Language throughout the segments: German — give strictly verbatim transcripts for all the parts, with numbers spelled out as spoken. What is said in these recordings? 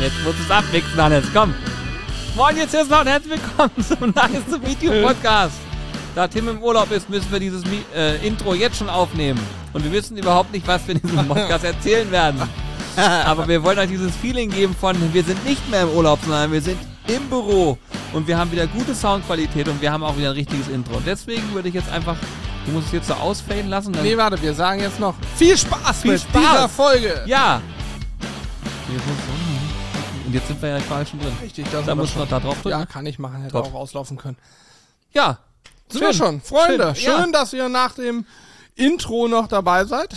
jetzt musst du es abmixen, Hannes, komm. Moin, jetzt ist noch und herzlich willkommen zum Nice to Meet You Podcast. Da Tim im Urlaub ist, müssen wir dieses äh, Intro jetzt schon aufnehmen. Und wir wissen überhaupt nicht, was wir in diesem Podcast erzählen werden. Aber wir wollen euch dieses Feeling geben von, wir sind nicht mehr im Urlaub, sondern wir sind im Büro. Und wir haben wieder gute Soundqualität und wir haben auch wieder ein richtiges Intro. Und deswegen würde ich jetzt einfach, du musst es jetzt so ausfaden lassen. Dann nee, warte, wir sagen jetzt noch viel Spaß viel mit Spaß. dieser Folge. Ja. Und jetzt sind wir ja quasi schon drin. Richtig, das da muss man da drauf drücken. Ja, kann ich machen, hätte Top. auch auslaufen können. Ja. Sind schön. wir schon. Freunde, schön, schön ja. dass ihr nach dem Intro noch dabei seid.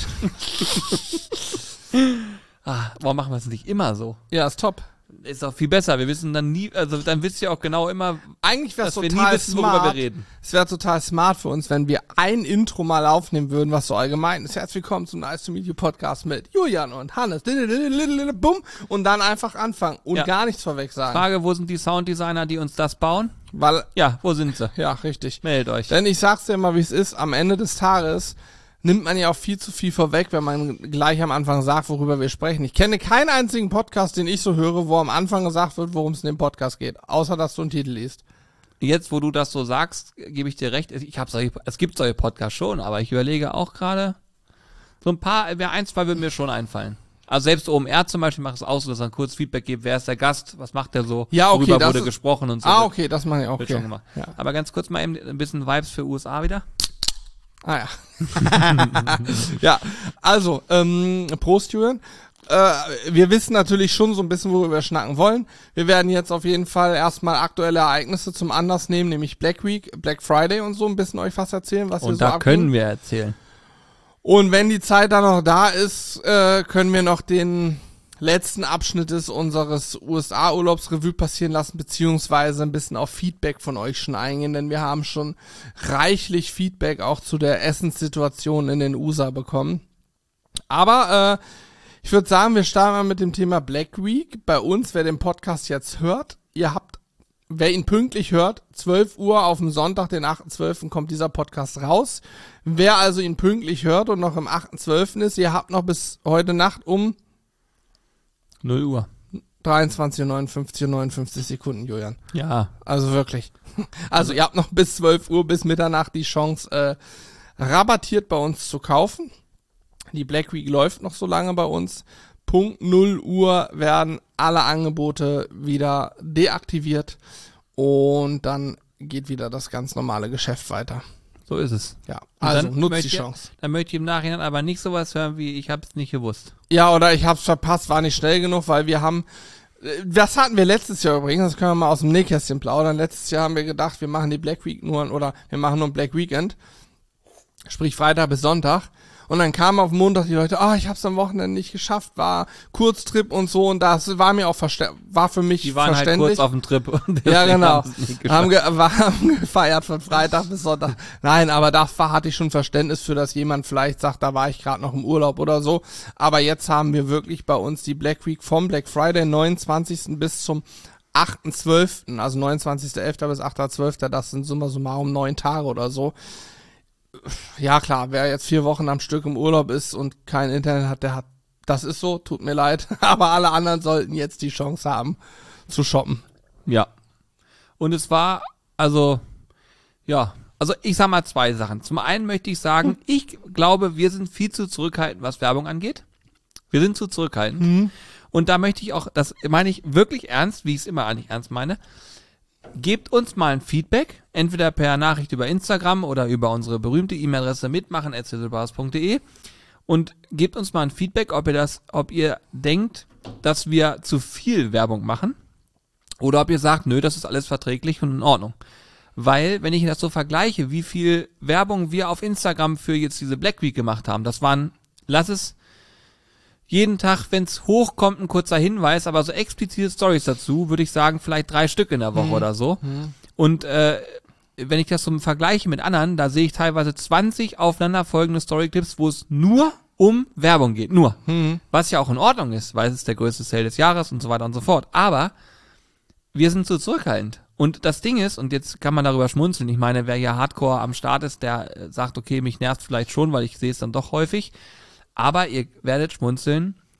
Ah, warum machen wir es nicht immer so? Ja, ist top. Ist auch viel besser. Wir wissen dann nie, also dann wisst ihr auch genau immer, Eigentlich wäre es dass wir total nie wissen, worüber smart. wir reden. Es wäre total smart für uns, wenn wir ein Intro mal aufnehmen würden, was so allgemein ist. Herzlich willkommen zum Nice to Meet You Podcast mit Julian und Hannes. Bumm. Und dann einfach anfangen und Ja. gar nichts vorweg sagen. Frage, wo sind die Sounddesigner, die uns das bauen? Weil, Ja, wo sind sie? ja, richtig. Meldet euch. Denn ich sag's dir mal, wie es ist, am Ende des Tages nimmt man ja auch viel zu viel vorweg, wenn man gleich am Anfang sagt, worüber wir sprechen. Ich kenne keinen einzigen Podcast, den ich so höre, wo am Anfang gesagt wird, worum es in dem Podcast geht. Außer, dass du einen Titel liest. Jetzt, wo du das so sagst, gebe ich dir recht. Ich habe solche, es gibt solche Podcasts schon, aber ich überlege auch gerade, so ein paar, ja, ein, zwei würden mir schon einfallen. Also selbst O M R zum Beispiel macht es aus, dass er ein kurzes Feedback gibt, wer ist der Gast, was macht der so, Ja, okay, worüber das wurde ist- gesprochen und so. Ah, Wird- okay, das mache ich auch. Wird Okay. schon gemacht. Ja. Aber ganz kurz mal eben ein bisschen Vibes für U S A wieder. Ah ja. Ja, also, ähm, Prost, Julian. Äh, wir wissen natürlich schon so ein bisschen, worüber wir schnacken wollen. Wir werden jetzt auf jeden Fall erstmal aktuelle Ereignisse zum Anlass nehmen, nämlich Black Week, Black Friday und so ein bisschen euch was erzählen, was hier Und so da abgeht. können wir erzählen. Und wenn die Zeit dann noch da ist, äh, können wir noch den letzten Abschnitt des unseres U S A-Urlaubsrevue passieren lassen, beziehungsweise ein bisschen auf Feedback von euch schon eingehen, denn wir haben schon reichlich Feedback auch zu der Essenssituation in den U S A bekommen. Aber äh, ich würde sagen, wir starten mal mit dem Thema Black Week. Bei uns, wer den Podcast jetzt hört, ihr habt, wer ihn pünktlich hört, zwölf Uhr auf dem Sonntag, den achten zwölften kommt dieser Podcast raus. Wer also ihn pünktlich hört und noch im achten zwölften ist, ihr habt noch bis heute Nacht um null Uhr. dreiundzwanzig Uhr neunundfünfzig und neunundfünfzig Sekunden, Julian. Ja. Also wirklich. Also ihr habt noch bis zwölf Uhr, bis Mitternacht die Chance, äh, rabattiert bei uns zu kaufen. Die Black Week läuft noch so lange bei uns. Punkt null Uhr werden alle Angebote wieder deaktiviert und dann geht wieder das ganz normale Geschäft weiter. So ist es. Ja, Und also dann nutzt möchte die ich- Chance. Dann möchte ich im Nachhinein aber nicht sowas hören wie, ich habe es nicht gewusst. Ja, oder ich hab's verpasst, war nicht schnell genug, weil wir haben, äh, das hatten wir letztes Jahr übrigens, das können wir mal aus dem Nähkästchen plaudern. Letztes Jahr haben wir gedacht, wir machen die Black Week nur, oder wir machen nur ein Black Weekend, sprich Freitag bis Sonntag. Und dann kamen auf Montag die Leute, ah, ich hab's am Wochenende nicht geschafft, war Kurztrip und so, und das war mir auch verste- war für mich Die waren halt verständlich. kurz auf dem Trip. Und Ja, deswegen genau. haben sie es nicht geschafft. Haben, ge war, haben gefeiert von Freitag bis Sonntag. Nein, aber dafür hatte ich schon Verständnis für, dass jemand vielleicht sagt, da war ich gerade noch im Urlaub oder so. Aber jetzt haben wir wirklich bei uns die Black Week vom Black Friday, neunundzwanzigsten bis zum achten zwölften Also neunundzwanzigsten elften bis achten zwölften Das sind summa summarum neun Tage oder so. Ja klar, wer jetzt vier Wochen am Stück im Urlaub ist und kein Internet hat, der hat, das ist so, tut mir leid. Aber alle anderen sollten jetzt die Chance haben zu shoppen. Ja. Und es war, also, ja, also ich sag mal zwei Sachen. Zum einen möchte ich sagen, Hm. ich glaube, wir sind viel zu zurückhaltend, was Werbung angeht. Wir sind zu zurückhaltend. Mhm. Und da möchte ich auch, das meine ich wirklich ernst, wie ich es immer eigentlich ernst meine, gebt uns mal ein Feedback, entweder per Nachricht über Instagram oder über unsere berühmte E-Mail-Adresse mitmachen at sizzlebass punkt de und gebt uns mal ein Feedback, ob ihr das, ob ihr denkt, dass wir zu viel Werbung machen oder ob ihr sagt, nö, das ist alles verträglich und in Ordnung. Weil, wenn ich das so vergleiche, wie viel Werbung wir auf Instagram für jetzt diese Black Week gemacht haben, das waren, lass es jeden Tag, wenn es hochkommt, ein kurzer Hinweis, aber so explizite Stories dazu, würde ich sagen, vielleicht drei Stück in der Woche Mhm. oder so. Und äh, wenn ich das so vergleiche mit anderen, da sehe ich teilweise zwanzig aufeinanderfolgende Storyclips, wo es nur um Werbung geht. Nur. Mhm. Was ja auch in Ordnung ist, weil es ist der größte Sale des Jahres und so weiter und so fort. Aber wir sind zu zurückhaltend. Und das Ding ist, und jetzt kann man darüber schmunzeln, ich meine, wer hier Hardcore am Start ist, der äh, sagt, okay, mich nervt vielleicht schon, weil ich sehe es dann doch häufig. Aber ihr werdet schmunzeln,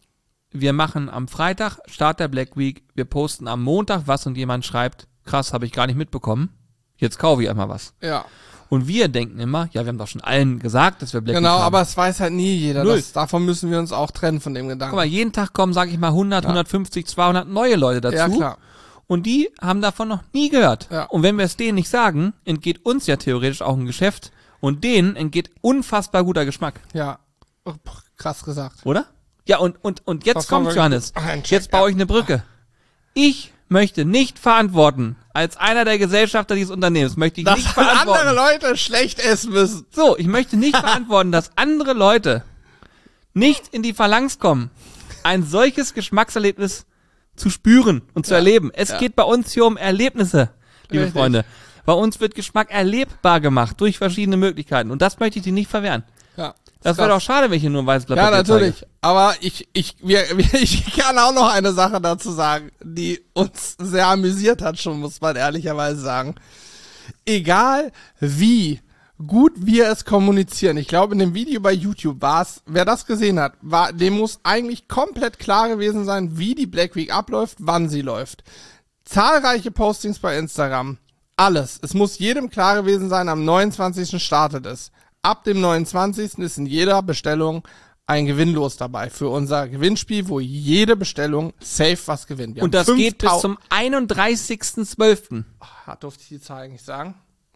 wir machen am Freitag, Start der Black Week, wir posten am Montag was und jemand schreibt, krass, habe ich gar nicht mitbekommen, jetzt kaufe ich einmal was. Ja. Und wir denken immer, ja, wir haben doch schon allen gesagt, dass wir Black Genau, Week haben. aber es weiß halt nie jeder. Null. Das, davon müssen wir uns auch trennen, von dem Gedanken. Guck mal, jeden Tag kommen, sage ich mal, hundert, Ja. hundertfünfzig, zweihundert neue Leute dazu. Ja, klar. Und die haben davon noch nie gehört. Ja. Und wenn wir es denen nicht sagen, entgeht uns ja theoretisch auch ein Geschäft. Und denen entgeht unfassbar guter Geschmack. Ja. Oh, krass gesagt. Oder? Ja, und, und, und jetzt Das war kommt's, wirklich- Johannes. Ach, ein Check, Jetzt baue ja. ich eine Brücke. Ich möchte nicht verantworten, als einer der Gesellschafter dieses Unternehmens, möchte ich Dass nicht verantworten. andere Leute schlecht essen müssen. So, ich möchte nicht verantworten, dass andere Leute nicht in die Phalanx kommen, ein solches Geschmackserlebnis zu spüren und zu Ja. erleben. Es Ja. geht bei uns hier um Erlebnisse, liebe Richtig. Freunde. Bei uns wird Geschmack erlebbar gemacht durch verschiedene Möglichkeiten und das möchte ich dir nicht verwehren. Ja. Das wäre doch schade, wenn ich hier nur ein weißes Blatt Ja, Papier natürlich. zeige. Aber ich, ich, wir, wir, ich kann auch noch eine Sache dazu sagen, die uns sehr amüsiert hat, schon muss man ehrlicherweise sagen. Egal wie gut wir es kommunizieren, ich glaube in dem Video bei YouTube war es, wer das gesehen hat, war, dem muss eigentlich komplett klar gewesen sein, wie die Black Week abläuft, wann sie läuft. Zahlreiche Postings bei Instagram, alles. Es muss jedem klar gewesen sein, am neunundzwanzigsten startet es. Ab dem neunundzwanzigsten ist in jeder Bestellung ein Gewinnlos dabei für unser Gewinnspiel, wo jede Bestellung safe was gewinnt. Wir Und haben das geht bis fünftausend zum einunddreißigsten zwölften Ah, durfte ich die Zahl eigentlich sagen?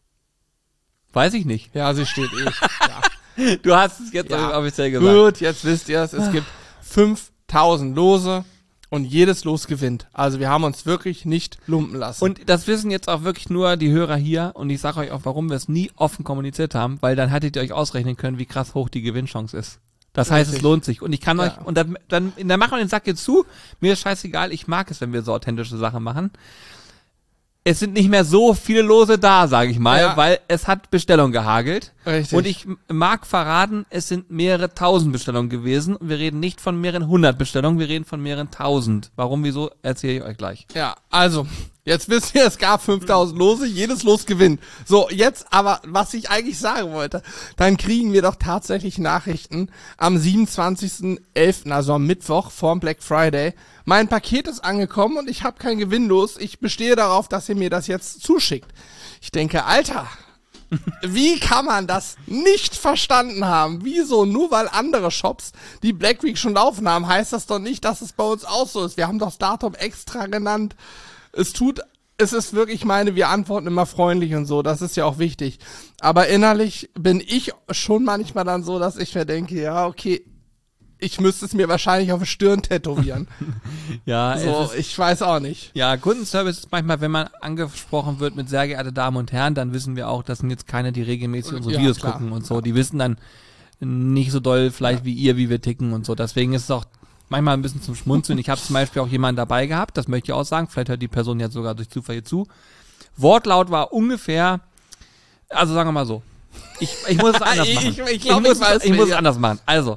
Weiß ich nicht. Ja, sie steht eh. Ja. Du hast es jetzt Ja. offiziell gesagt. Gut, jetzt wisst ihr es. Es gibt fünftausend Lose und jedes Los gewinnt. Also wir haben uns wirklich nicht lumpen lassen. Und das wissen jetzt auch wirklich nur die Hörer hier und ich sage euch auch, warum wir es nie offen kommuniziert haben, weil dann hättet ihr euch ausrechnen können, wie krass hoch die Gewinnchance ist. Das heißt, es Richtig. lohnt sich. Und ich kann Ja. euch, und dann, dann, dann machen wir den Sack jetzt zu. Mir ist scheißegal, ich mag es, wenn wir so authentische Sachen machen. Es sind nicht mehr so viele Lose da, sage ich mal, Ja. weil es hat Bestellung gehagelt. Richtig. Und ich m- mag verraten, es sind mehrere tausend Bestellungen gewesen. Und wir reden nicht von mehreren hundert Bestellungen, wir reden von mehreren tausend. Warum, wieso, erzähle ich euch gleich. Ja, also, jetzt wisst ihr, es gab fünftausend Lose, jedes Los gewinnt. So, jetzt aber, was ich eigentlich sagen wollte, dann kriegen wir doch tatsächlich Nachrichten am siebenundzwanzigsten elften, also am Mittwoch vorm Black Friday. Mein Paket ist angekommen und ich habe kein Gewinn los. Ich bestehe darauf, dass ihr mir das jetzt zuschickt. Ich denke, Alter, wie kann man das nicht verstanden haben? Wieso? Nur weil andere Shops die Black Week schon laufen haben, heißt das doch nicht, dass es bei uns auch so ist. Wir haben doch das Datum extra genannt. Es tut, es ist wirklich, meine, wir antworten immer freundlich und so, das ist ja auch wichtig. Aber innerlich bin ich schon manchmal dann so, dass ich mir denke, ja, okay, ich müsste es mir wahrscheinlich auf die Stirn tätowieren. Ja, es So, ist, ich weiß auch nicht. ja, Kundenservice ist manchmal, wenn man angesprochen wird mit sehr geehrte Damen und Herren, dann wissen wir auch, das sind jetzt keine, die regelmäßig unsere Ja, Videos klar. gucken und so. Die wissen dann nicht so doll vielleicht wie ihr, wie wir ticken und so. Deswegen ist es auch manchmal ein bisschen zum Schmunzeln. Ich habe zum Beispiel auch jemanden dabei gehabt, das möchte ich auch sagen, vielleicht hört die Person jetzt sogar durch Zufall hier zu. Wortlaut war ungefähr, also sagen wir mal so, ich, ich muss es anders Ich- machen. ich- ich glaub, muss, ich weiß, ich muss es wer- anders machen. Also,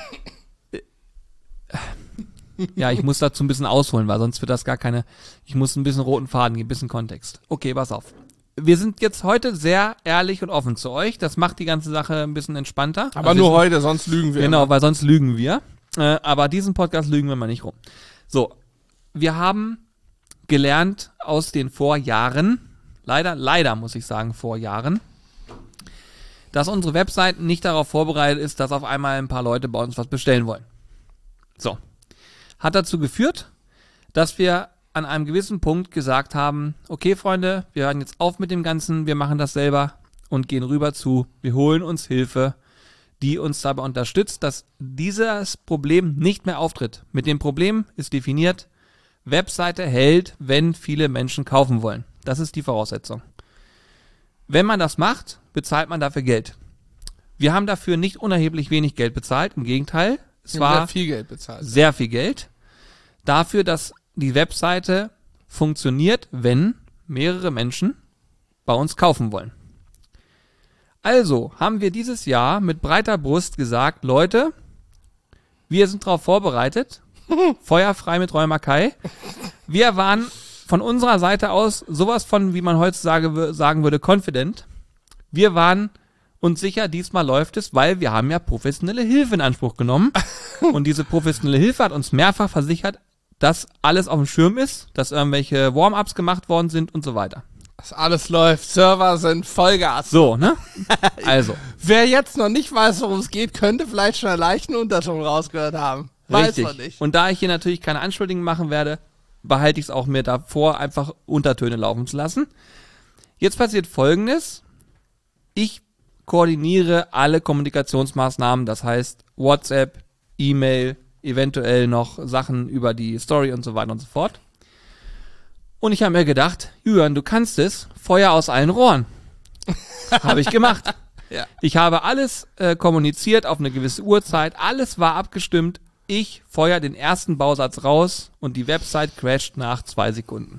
ja, ich muss dazu ein bisschen ausholen, weil sonst wird das gar keine, ich muss ein bisschen roten Faden geben, ein bisschen Kontext. Okay, pass auf. Wir sind jetzt heute sehr ehrlich und offen zu euch. Das macht die ganze Sache ein bisschen entspannter. Aber Also nur wir sind- heute, sonst lügen wir. Genau, immer. weil sonst lügen wir. Äh, aber diesen Podcast lügen wir mal nicht rum. So, wir haben gelernt aus den Vorjahren, leider, leider muss ich sagen, Vorjahren, dass unsere Website nicht darauf vorbereitet ist, dass auf einmal ein paar Leute bei uns was bestellen wollen. So. Hat dazu geführt, dass wir an einem gewissen Punkt gesagt haben, okay Freunde, wir hören jetzt auf mit dem Ganzen, wir machen das selber und gehen rüber zu, wir holen uns Hilfe, die uns dabei unterstützt, dass dieses Problem nicht mehr auftritt. Mit dem Problem ist definiert, Webseite hält, wenn viele Menschen kaufen wollen. Das ist die Voraussetzung. Wenn man das macht, bezahlt man dafür Geld. Wir haben dafür nicht unerheblich wenig Geld bezahlt, im Gegenteil, es Wir war haben sehr viel Geld bezahlt. sehr viel Geld dafür, dass die Webseite funktioniert, wenn mehrere Menschen bei uns kaufen wollen. Also haben wir dieses Jahr mit breiter Brust gesagt, Leute, wir sind darauf vorbereitet, feuerfrei mit Räumer Kai. Wir waren von unserer Seite aus sowas von, wie man heutzutage sagen würde, confident. Wir waren und sicher, diesmal läuft es, weil wir haben ja professionelle Hilfe in Anspruch genommen. Und diese professionelle Hilfe hat uns mehrfach versichert, dass alles auf dem Schirm ist, dass irgendwelche Warm-ups gemacht worden sind und so weiter. Dass alles läuft, Server sind Vollgas. So, ne? Also. Wer jetzt noch nicht weiß, worum es geht, könnte vielleicht schon einen leichten Unterton rausgehört haben. Weiß Richtig. man nicht. Und da ich hier natürlich keine Anschuldigungen machen werde, behalte ich es auch mir davor, einfach Untertöne laufen zu lassen. Jetzt passiert Folgendes. Ich koordiniere alle Kommunikationsmaßnahmen, das heißt WhatsApp, E-Mail, eventuell noch Sachen über die Story und so weiter und so fort. Und ich habe mir gedacht, Julian, du kannst es, Feuer aus allen Rohren. Habe ich gemacht. Ja. Ich habe alles äh, kommuniziert auf eine gewisse Uhrzeit, alles war abgestimmt. Ich feuer den ersten Bausatz raus und die Website crasht nach zwei Sekunden.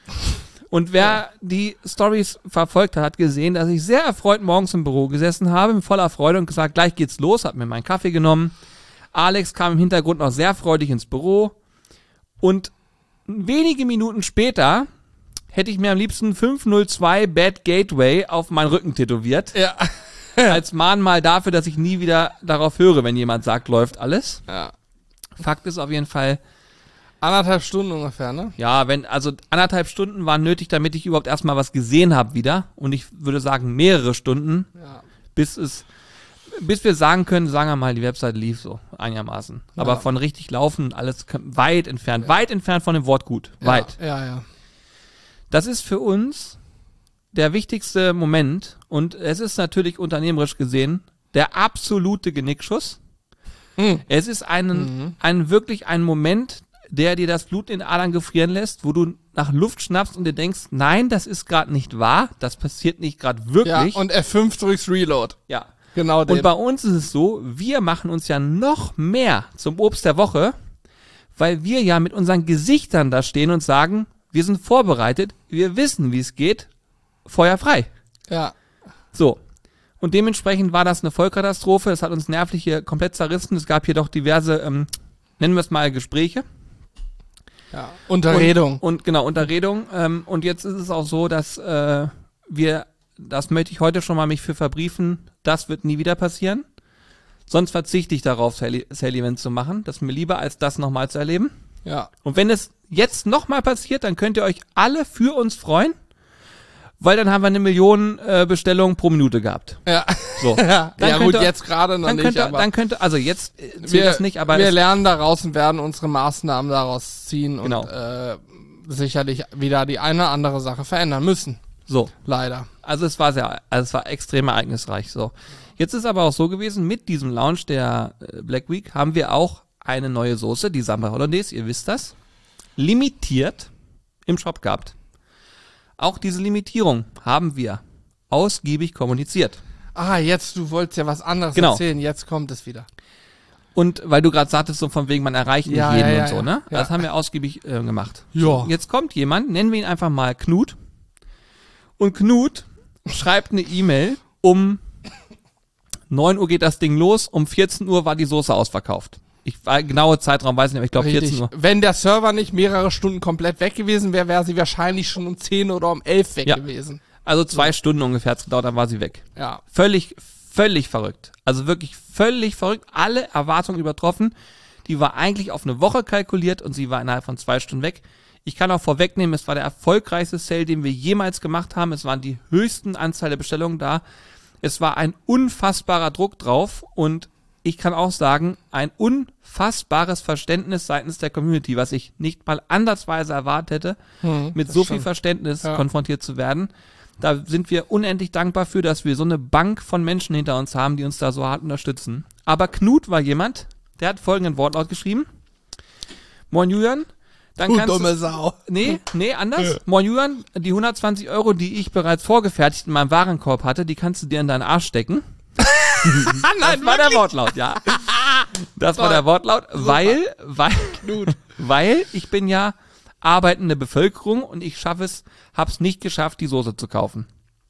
Und wer ja. die Stories verfolgt hat, hat gesehen, dass ich sehr erfreut morgens im Büro gesessen habe, in voller Freude und gesagt, gleich geht's los, hab mir meinen Kaffee genommen. Alex kam im Hintergrund noch sehr freudig ins Büro und wenige Minuten später hätte ich mir am liebsten fünf null zwei Bad Gateway auf meinen Rücken tätowiert. Ja. Als Mahnmal dafür, dass ich nie wieder darauf höre, wenn jemand sagt, läuft alles. Ja. Fakt ist auf jeden Fall, Anderthalb Stunden ungefähr, ne? ja, wenn, also anderthalb Stunden waren nötig, damit ich überhaupt erstmal was gesehen habe wieder. Und ich würde sagen, mehrere Stunden, Ja. bis es, bis wir sagen können, sagen wir mal, die Website lief so einigermaßen. Aber Ja. von richtig laufen, alles weit entfernt, ja. weit entfernt von dem Wort gut. Weit. Ja, ja. Das ist für uns der wichtigste Moment und es ist natürlich unternehmerisch gesehen der absolute Genickschuss. Hm. Es ist einen, Mhm. ein wirklich ein Moment, der dir das Blut in den Adern gefrieren lässt, wo du nach Luft schnappst und dir denkst, nein, das ist gerade nicht wahr, das passiert nicht gerade wirklich. Ja, und F fünf drückst Reload. ja. Genau den. Und bei uns ist es so, wir machen uns ja noch mehr zum Obst der Woche, weil wir ja mit unseren Gesichtern da stehen und sagen, wir sind vorbereitet, wir wissen, wie es geht, Feuer frei. Ja. So. Und dementsprechend war das eine Vollkatastrophe, es hat uns nervlich hier komplett zerrissen, es gab hier doch diverse, ähm, nennen wir es mal Gespräche. Ja. Unterredung. Und, und genau, Unterredung. Ähm, und jetzt ist es auch so, dass äh, wir, das möchte ich heute schon mal mich für verbriefen, das wird nie wieder passieren. Sonst verzichte ich darauf, Sale-Events zu machen. Das ist mir lieber, als das nochmal zu erleben. Ja. Und wenn es jetzt nochmal passiert, dann könnt ihr euch alle für uns freuen, weil dann haben wir eine Million äh, Bestellungen pro Minute gehabt. Ja. So. Ja, Dann ja könnt gut, ihr- jetzt gerade noch Dann nicht, könnte, aber dann könnte, also jetzt äh, zählt wir, das nicht, aber wir es, lernen daraus und werden unsere Maßnahmen daraus ziehen Genau. und äh, sicherlich wieder die eine oder andere Sache verändern müssen. so. Leider. Also es war sehr, also es war extrem ereignisreich. So. Jetzt ist aber auch so gewesen, mit diesem Launch der äh, Black Week haben wir auch eine neue Soße, die Samba Hollandaise, ihr wisst das, limitiert im Shop gehabt. Auch diese Limitierung haben wir ausgiebig kommuniziert. Ah, jetzt, du wolltest ja was anderes Genau. erzählen, jetzt kommt es wieder. Und weil du gerade sagtest, so von wegen, man erreicht nicht Ja, jeden ja, ja, und so, ja. ne? Ja. Das haben wir ausgiebig äh, gemacht. Ja. Jetzt kommt jemand, nennen wir ihn einfach mal Knut. Und Knut schreibt eine E-Mail, um neun Uhr geht das Ding los, um vierzehn Uhr war die Soße ausverkauft. Ich war genaue Zeitraum weiß nicht, aber ich glaube vierzehn Uhr. Wenn der Server nicht mehrere Stunden komplett weg gewesen wäre, wäre sie wahrscheinlich schon um zehn oder um elf weg Ja. gewesen. Also zwei Stunden ungefähr hat's gedauert, dann war sie weg. Ja. Völlig, völlig verrückt. Also wirklich völlig verrückt. Alle Erwartungen übertroffen. Die war eigentlich auf eine Woche kalkuliert und sie war innerhalb von zwei Stunden weg. Ich kann auch vorwegnehmen, es war der erfolgreichste Sale, den wir jemals gemacht haben. Es waren die höchsten Anzahl der Bestellungen da. Es war ein unfassbarer Druck drauf und ich kann auch sagen, ein unfassbares Verständnis seitens der Community, was ich nicht mal ansatzweise erwartet hätte, Hm, mit das so stimmt. viel Verständnis Ja. konfrontiert zu werden. Da sind wir unendlich dankbar für, dass wir so eine Bank von Menschen hinter uns haben, die uns da so hart unterstützen. Aber Knut war jemand, der hat folgenden Wortlaut geschrieben. Moin Julian, dann Du kannst dumme du... Sau. Nee, nee, anders. Moin Julian, die hundertzwanzig Euro, die ich bereits vorgefertigt in meinem Warenkorb hatte, die kannst du dir in deinen Arsch stecken. Das war der Wortlaut, ja. Das war der Wortlaut, weil, weil, weil ich bin ja arbeitende Bevölkerung und ich schaffe es, hab's nicht geschafft, die Soße zu kaufen.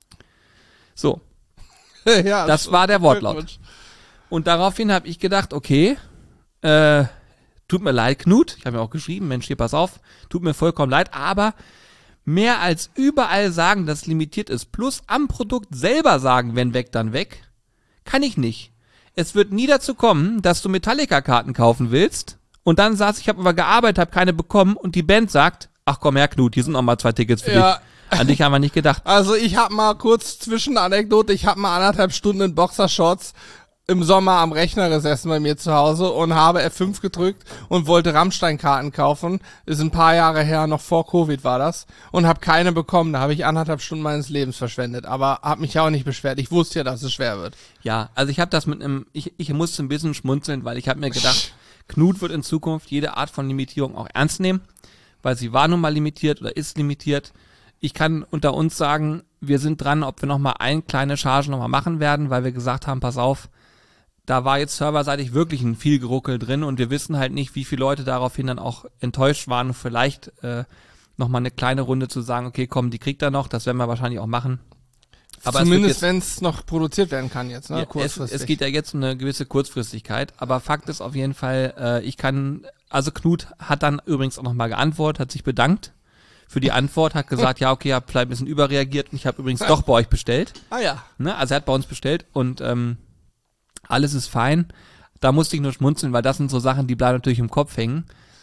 So, Ja, das war der Wortlaut. Und daraufhin habe ich gedacht, okay, äh, tut mir leid, Knut. Ich habe mir auch geschrieben, Mensch, hier, pass auf, tut mir vollkommen leid, aber mehr als überall sagen, dass es limitiert ist, plus am Produkt selber sagen, wenn weg, dann weg, Kann ich nicht. Es wird nie dazu kommen, dass du Metallica-Karten kaufen willst und dann sagst, ich habe aber gearbeitet, habe keine bekommen und die Band sagt, ach komm her Knut, hier sind noch mal zwei Tickets für Ja. dich. An dich haben wir nicht gedacht. Also ich habe mal kurz Zwischenanekdote, ich habe mal anderthalb Stunden in Boxershorts im Sommer am Rechner gesessen bei mir zu Hause und habe F fünf gedrückt und wollte Rammstein-Karten kaufen. Ist ein paar Jahre her, noch vor Covid war das. Und habe keine bekommen. Da habe ich anderthalb Stunden meines Lebens verschwendet. Aber habe mich ja auch nicht beschwert. Ich wusste ja, dass es schwer wird. Ja, also ich habe das mit einem, ich, ich musste ein bisschen schmunzeln, weil ich habe mir gedacht, Knut wird in Zukunft jede Art von Limitierung auch ernst nehmen, weil sie war nun mal limitiert oder ist limitiert. Ich kann unter uns sagen, wir sind dran, ob wir nochmal eine kleine Charge nochmal machen werden, weil wir gesagt haben, pass auf, da war jetzt serverseitig wirklich ein viel Geruckel drin und wir wissen halt nicht, wie viele Leute daraufhin dann auch enttäuscht waren, vielleicht äh, nochmal eine kleine Runde zu sagen, okay, komm, die kriegt er noch, das werden wir wahrscheinlich auch machen. Aber zumindest wenn es noch produziert werden kann jetzt, ne? Ja, kurzfristig. Es, es geht ja jetzt um eine gewisse Kurzfristigkeit, aber Fakt ist auf jeden Fall, äh, ich kann, also Knut hat dann übrigens auch nochmal geantwortet, hat sich bedankt für die Antwort, hat gesagt, ja okay, hab vielleicht ein bisschen überreagiert und ich habe übrigens doch bei euch bestellt. Ah ja. Ne? Also er hat bei uns bestellt und ähm, alles ist fein. Da musste ich nur schmunzeln, weil das sind so Sachen, die bleiben natürlich im Kopf hängen.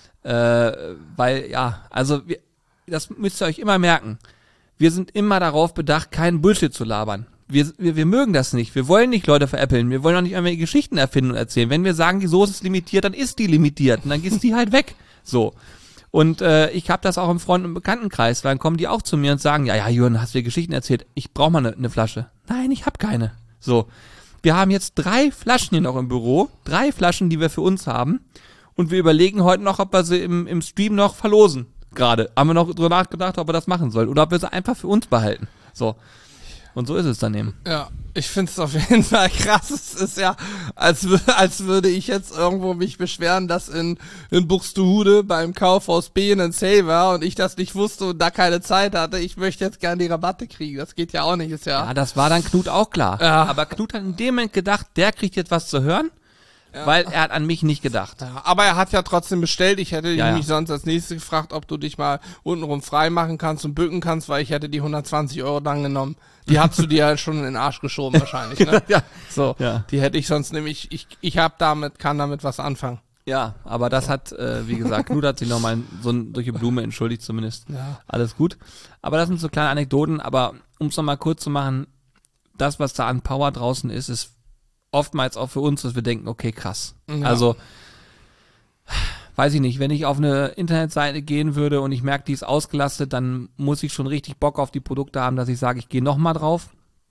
Äh, weil, ja, also wir, das müsst ihr euch immer merken. Wir sind immer darauf bedacht, keinen Bullshit zu labern. Wir, wir, wir mögen das nicht. Wir wollen nicht Leute veräppeln. Wir wollen auch nicht irgendwelche Geschichten erfinden und erzählen. Wenn wir sagen, die Soße ist limitiert, dann ist die limitiert und dann ist die halt weg. So. Und äh, ich habe das auch im Freund- und Bekanntenkreis, weil dann kommen die auch zu mir und sagen, ja, ja, Jürgen, hast du dir Geschichten erzählt? Ich brauche mal eine ne Flasche. Nein, ich habe keine. So. Wir haben jetzt drei Flaschen hier noch im Büro, drei Flaschen, die wir für uns haben und wir überlegen heute noch, ob wir sie im, im Stream noch verlosen. Gerade. Haben wir noch drüber nachgedacht, ob wir das machen sollen oder ob wir sie einfach für uns behalten. So. Und so ist es dann eben. Ja, ich finde es auf jeden Fall krass. Es ist ja, als, wür- als würde ich jetzt irgendwo mich beschweren, dass in, in Buxtehude beim Kaufhaus B ein Sale war und ich das nicht wusste und da keine Zeit hatte. Ich möchte jetzt gerne die Rabatte kriegen. Das geht ja auch nicht, ist ja. Ja, das war dann Knut auch klar. Ja. Aber Knut hat in dem Moment gedacht, der kriegt jetzt was zu hören, Ja. weil er hat an mich nicht gedacht. Ja, aber er hat ja trotzdem bestellt. Ich hätte Ja, ja. mich sonst als nächstes gefragt, ob du dich mal untenrum frei machen kannst und bücken kannst, weil ich hätte die hundertzwanzig Euro dann genommen. Die hast du dir ja schon in den Arsch geschoben wahrscheinlich, ne? Ja. So, Ja. die hätte ich sonst nämlich, ich, ich hab damit, kann damit was anfangen. Ja, aber das hat, äh, wie gesagt, Knut hat sich nochmal so ein, durch die Blume entschuldigt zumindest. Ja. Alles gut. Aber das sind so kleine Anekdoten, aber um es nochmal kurz zu machen, das, was da an Power draußen ist, ist oftmals auch für uns, dass wir denken, okay, krass. Ja. Also, weiß ich nicht, wenn ich auf eine Internetseite gehen würde und ich merke, die ist ausgelastet, dann muss ich schon richtig Bock auf die Produkte haben, dass ich sage, ich gehe nochmal drauf.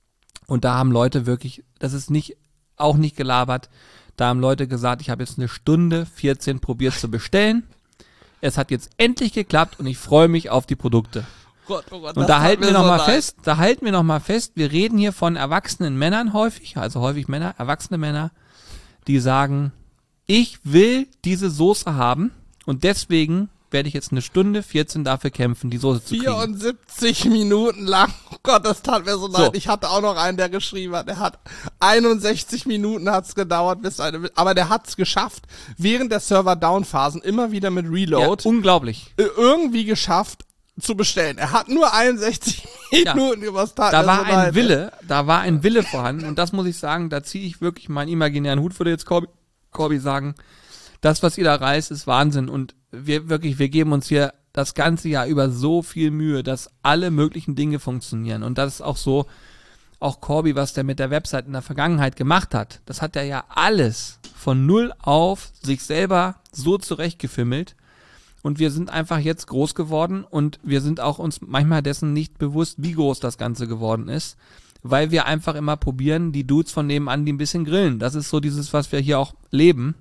Und da haben Leute wirklich, das ist nicht, auch nicht gelabert, da haben Leute gesagt, ich habe jetzt eine Stunde vierzehn probiert zu bestellen. Es hat jetzt endlich geklappt und ich freue mich auf die Produkte. Gott, oh Gott, Und da halten wir nochmal fest, da halten wir nochmal fest, wir reden hier von erwachsenen Männern häufig, also häufig Männer, erwachsene Männer, die sagen, ich will diese Soße haben und deswegen werde ich jetzt eine Stunde vierzehn dafür kämpfen, die Soße zu kriegen. vierundsiebzig Minuten lang. Oh Gott, das tat mir so leid. So. Ich hatte auch noch einen, der geschrieben hat. Der hat einundsechzig Minuten hat's gedauert, bis eine, aber der hat's geschafft, während der Server-Down-Phasen immer wieder mit Ja, Reload unglaublich. äh, irgendwie geschafft zu bestellen. Er hat nur einundsechzig Ja. Minuten, was tat Da mir war so ein leid. Wille, da war ein Wille vorhanden und das muss ich sagen, da ziehe ich wirklich meinen imaginären Hut, würde jetzt Corby, Corby sagen. Das, was ihr da reißt, ist Wahnsinn und wir wirklich, wir geben uns hier das ganze Jahr über so viel Mühe, dass alle möglichen Dinge funktionieren und das ist auch so, auch Corby, was der mit der Website in der Vergangenheit gemacht hat, das hat er ja alles von null auf sich selber so zurechtgefimmelt. Und wir sind einfach jetzt groß geworden und wir sind auch uns manchmal dessen nicht bewusst, wie groß das Ganze geworden ist, weil wir einfach immer probieren, die Dudes von nebenan, die ein bisschen grillen. Das ist so dieses, was wir hier auch leben.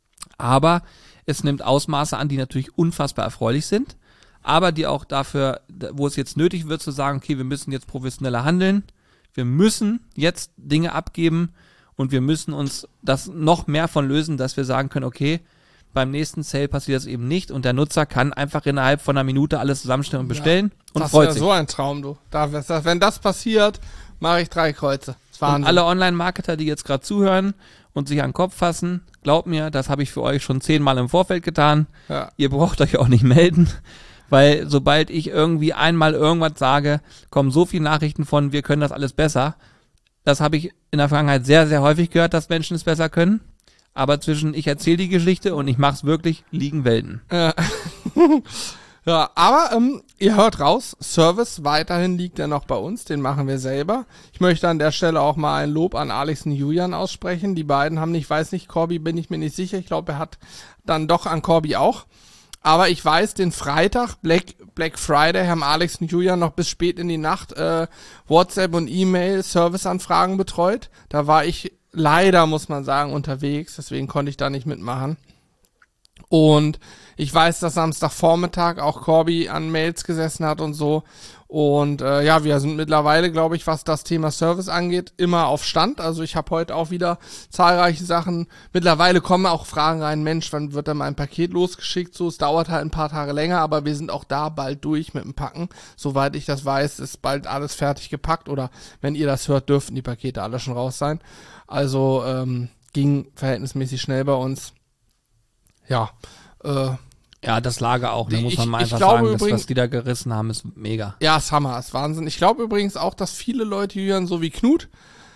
Aber es nimmt Ausmaße an, die natürlich unfassbar erfreulich sind, aber die auch dafür, wo es jetzt nötig wird, zu sagen, okay, wir müssen jetzt professioneller handeln, wir müssen jetzt Dinge abgeben und wir müssen uns das noch mehr von lösen, dass wir sagen können, okay, beim nächsten Sale passiert das eben nicht und der Nutzer kann einfach innerhalb von einer Minute alles zusammenstellen und bestellen und Das freut wäre sich. so ein Traum, du. Da, wenn das passiert, mache ich drei Kreuze. Das war Und alle Online-Marketer, die jetzt gerade zuhören und sich an den Kopf fassen, glaubt mir, das habe ich für euch schon zehnmal im Vorfeld getan. Ja. Ihr braucht euch auch nicht melden, weil sobald ich irgendwie einmal irgendwas sage, kommen so viele Nachrichten von, wir können das alles besser. das habe ich in der Vergangenheit sehr, sehr häufig gehört, dass Menschen es besser können. Aber zwischen ich erzähle die Geschichte und ich mach's wirklich, liegen Welten. Ja, ja aber ähm, ihr hört raus, Service weiterhin liegt ja noch bei uns, den machen wir selber. Ich möchte an der Stelle auch mal ein Lob an Alex und Julian aussprechen. Die beiden haben nicht, weiß nicht, Corby bin ich mir nicht sicher. Ich glaube, er hat dann doch an Corby auch. Aber ich weiß, den Freitag, Black, Black Friday, haben Alex und Julian noch bis spät in die Nacht äh, WhatsApp und E-Mail Serviceanfragen betreut. Da war ich leider, muss man sagen, unterwegs, deswegen konnte ich da nicht mitmachen. Und ich weiß, dass Samstagvormittag auch Corby an Mails gesessen hat und so. Und äh, ja, wir sind mittlerweile, glaube ich, was das Thema Service angeht, immer auf Stand. Also ich habe heute auch wieder zahlreiche Sachen. Mittlerweile kommen auch Fragen rein, Mensch, wann wird denn mein Paket losgeschickt? So, es dauert halt ein paar Tage länger, aber wir sind auch da bald durch mit dem Packen. Soweit ich das weiß, ist bald alles fertig gepackt. Oder wenn ihr das hört, dürften die Pakete alle schon raus sein. Also ähm, ging verhältnismäßig schnell bei uns. Ja, äh, Ja, das Lager auch, da Ich- muss man mal ich einfach glaube sagen, das, übrigens- was die da gerissen haben, ist mega. Ja, ist Hammer, ist Wahnsinn. Ich glaube übrigens auch, dass viele Leute, Jürgen, so wie Knut,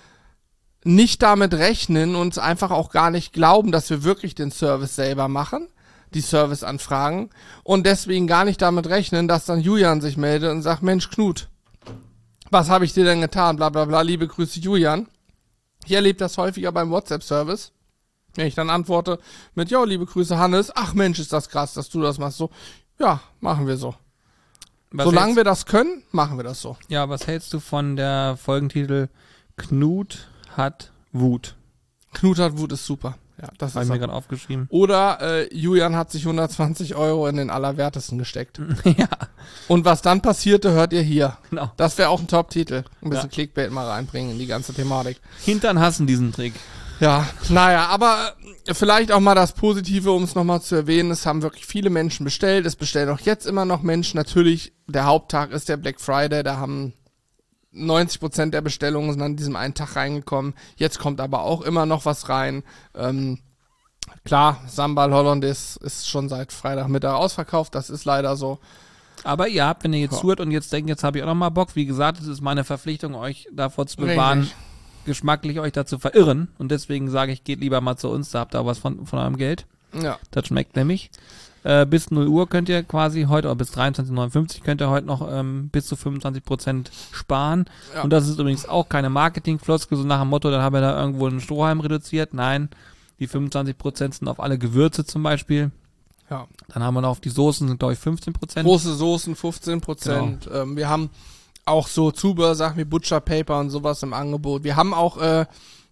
nicht damit rechnen und einfach auch gar nicht glauben, dass wir wirklich den Service selber machen, die Serviceanfragen, und deswegen gar nicht damit rechnen, dass dann Julian sich meldet und sagt, Mensch, Knut, was habe ich dir denn getan? Bla bla bla, liebe Grüße, Julian. Ich erlebe das häufiger beim WhatsApp-Service. Wenn ich dann antworte mit, ja, liebe Grüße, Hannes, ach Mensch, ist das krass, dass du das machst. So, ja, machen wir so. Was Solange hältst, wir das können, machen wir das so. ja, was hältst du von der Folgentitel Knut hat Wut? Knut hat Wut ist super. Ja, das Habe ist ich mir er. gerade aufgeschrieben. Oder äh, Julian hat sich hundertzwanzig Euro in den Allerwertesten gesteckt. Ja, Und was dann passierte, hört ihr hier. genau. Das wäre auch ein Top-Titel. Ein bisschen Ja. Clickbait mal reinbringen in die ganze Thematik. Hintern hassen diesen Trick. Ja, naja, aber äh, vielleicht auch mal das Positive, um es nochmal zu erwähnen. Es haben wirklich viele Menschen bestellt. Es bestellen auch jetzt immer noch Menschen. Natürlich, der Haupttag ist der Black Friday. Da haben neunzig Prozent der Bestellungen sind an diesem einen Tag reingekommen. Jetzt kommt aber auch immer noch was rein. Ähm, klar, Sambal Hollandaise ist schon seit Freitagmittag ausverkauft. Das ist leider so. Aber ihr habt, wenn ihr jetzt Ja. zuhört und jetzt denkt, jetzt habe ich auch noch mal Bock, wie gesagt, es ist meine Verpflichtung, euch davor zu bewahren, Richtig. geschmacklich euch dazu verirren. Und deswegen sage ich, geht lieber mal zu uns, da habt ihr auch was von, von eurem Geld. Ja. Das schmeckt nämlich. Äh, bis null Uhr könnt ihr quasi heute, oder bis dreiundzwanzig Uhr neunundfünfzig könnt ihr heute noch ähm, bis zu fünfundzwanzig Prozent sparen. Ja. Und das ist übrigens auch keine Marketingfloskel, so nach dem Motto, dann haben wir da irgendwo einen Strohhalm reduziert. Nein, die fünfundzwanzig Prozent sind auf alle Gewürze zum Beispiel. Ja. Dann haben wir noch auf die Soßen, sind glaube ich fünfzehn Prozent. Große Soßen, fünfzehn Prozent. Ähm, wir haben auch so Zubehörsachen wie Butcher Paper und sowas im Angebot. Wir haben auch äh,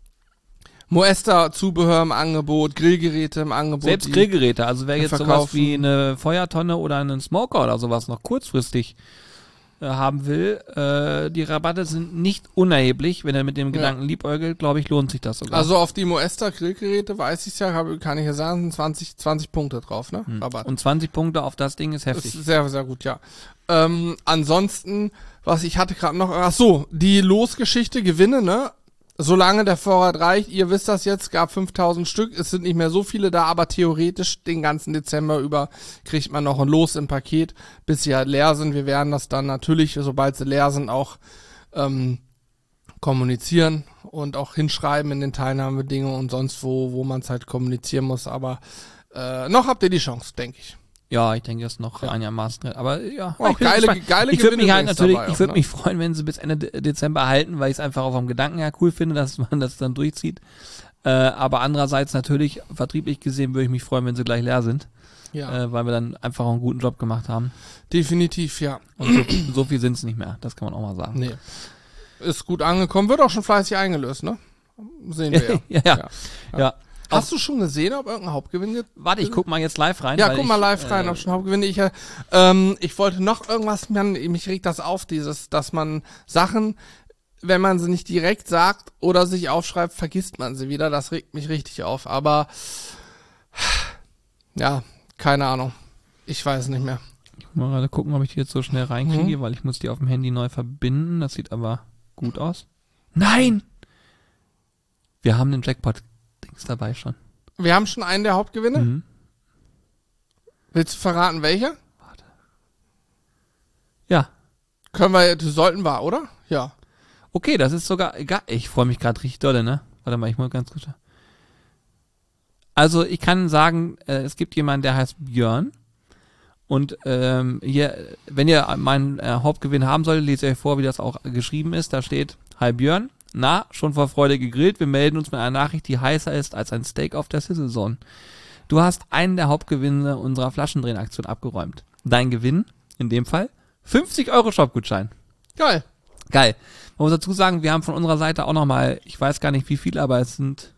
Moesta-Zubehör im Angebot, Grillgeräte im Angebot. Selbst die- Grillgeräte, also wer jetzt verkaufen. sowas wie eine Feuertonne oder einen Smoker oder sowas noch kurzfristig äh, haben will, äh, die Rabatte sind nicht unerheblich. Wenn er mit dem Gedanken liebäugelt, glaube ich, lohnt sich das sogar. Also auf die Moesta Grillgeräte weiß ich ja, hab, kann ich ja sagen, sind zwanzig, zwanzig Punkte drauf, ne? Rabatt. Und zwanzig Punkte auf das Ding ist Das heftig. ist sehr, sehr gut, ja. Ähm, ansonsten, was ich hatte gerade noch, ach so, die Losgeschichte, Gewinne, ne? Solange der Vorrat reicht, ihr wisst das jetzt, gab fünftausend Stück, es sind nicht mehr so viele da, aber theoretisch den ganzen Dezember über kriegt man noch ein Los im Paket, bis sie halt leer sind. Wir werden das dann natürlich, sobald sie leer sind, auch ähm, kommunizieren und auch hinschreiben in den Teilnahmebedingungen und sonst wo, wo man es halt kommunizieren muss, aber äh, noch habt ihr die Chance, denke ich. Ja, ich denke, das ist noch Ja. einigermaßen drin. Aber ja, Auch ich bin geile, gespannt. geile Ich würde Gewinne mich halt übrigens natürlich, dabei ich auch, würde ne? mich freuen, wenn sie bis Ende De- Dezember halten, weil ich es einfach auch vom Gedanken her cool finde, dass man das dann durchzieht. Äh, aber andererseits natürlich, vertrieblich gesehen, würde ich mich freuen, wenn sie gleich leer sind, Ja, äh, weil wir dann einfach auch einen guten Job gemacht haben. definitiv, ja. Und so, so viel sind es nicht mehr, das kann man auch mal sagen. Nee. Ist gut angekommen, wird auch schon fleißig eingelöst, ne? Sehen wir ja. ja, ja. Ja. ja. Hast du schon gesehen, ob irgendein Hauptgewinn gibt? Warte, ich guck mal jetzt live rein. Ja, weil guck ich, mal live rein, äh, ob schon Hauptgewinne. Ich, äh, ähm, ich wollte noch irgendwas, man, mich regt das auf, dieses, dass man Sachen, wenn man sie nicht direkt sagt oder sich aufschreibt, vergisst man sie wieder. Das regt mich richtig auf. Aber ja, keine Ahnung. Ich weiß nicht mehr. Ich muss mal gerade gucken, ob ich die jetzt so schnell reinkriege, Mhm. weil ich muss die auf dem Handy neu verbinden. Das sieht aber gut aus. Nein! Wir haben den Jackpot-Dings dabei schon. Wir haben schon einen der Hauptgewinne. Mhm. Willst du verraten, welcher? Ja. Können wir, sollten wir, oder? Ja. Okay, das ist sogar egal. Ich freue mich gerade richtig dolle, ne? Warte mal, ich muss ganz kurz. Also ich kann sagen, äh, es gibt jemanden, der heißt Björn. Und ähm, hier, wenn ihr meinen äh, Hauptgewinn haben solltet, lese ich euch vor, wie das auch geschrieben ist. Da steht: Hi Björn, na, schon vor Freude gegrillt. Wir melden uns mit einer Nachricht, die heißer ist als ein Steak auf der Sizzle-Zone. Du hast einen der Hauptgewinne unserer Flaschendrehen-Aktion abgeräumt. Dein Gewinn, in dem Fall, fünfzig Euro Shopgutschein. Geil. Geil. Man muss dazu sagen, wir haben von unserer Seite auch nochmal, ich weiß gar nicht wie viel, aber es sind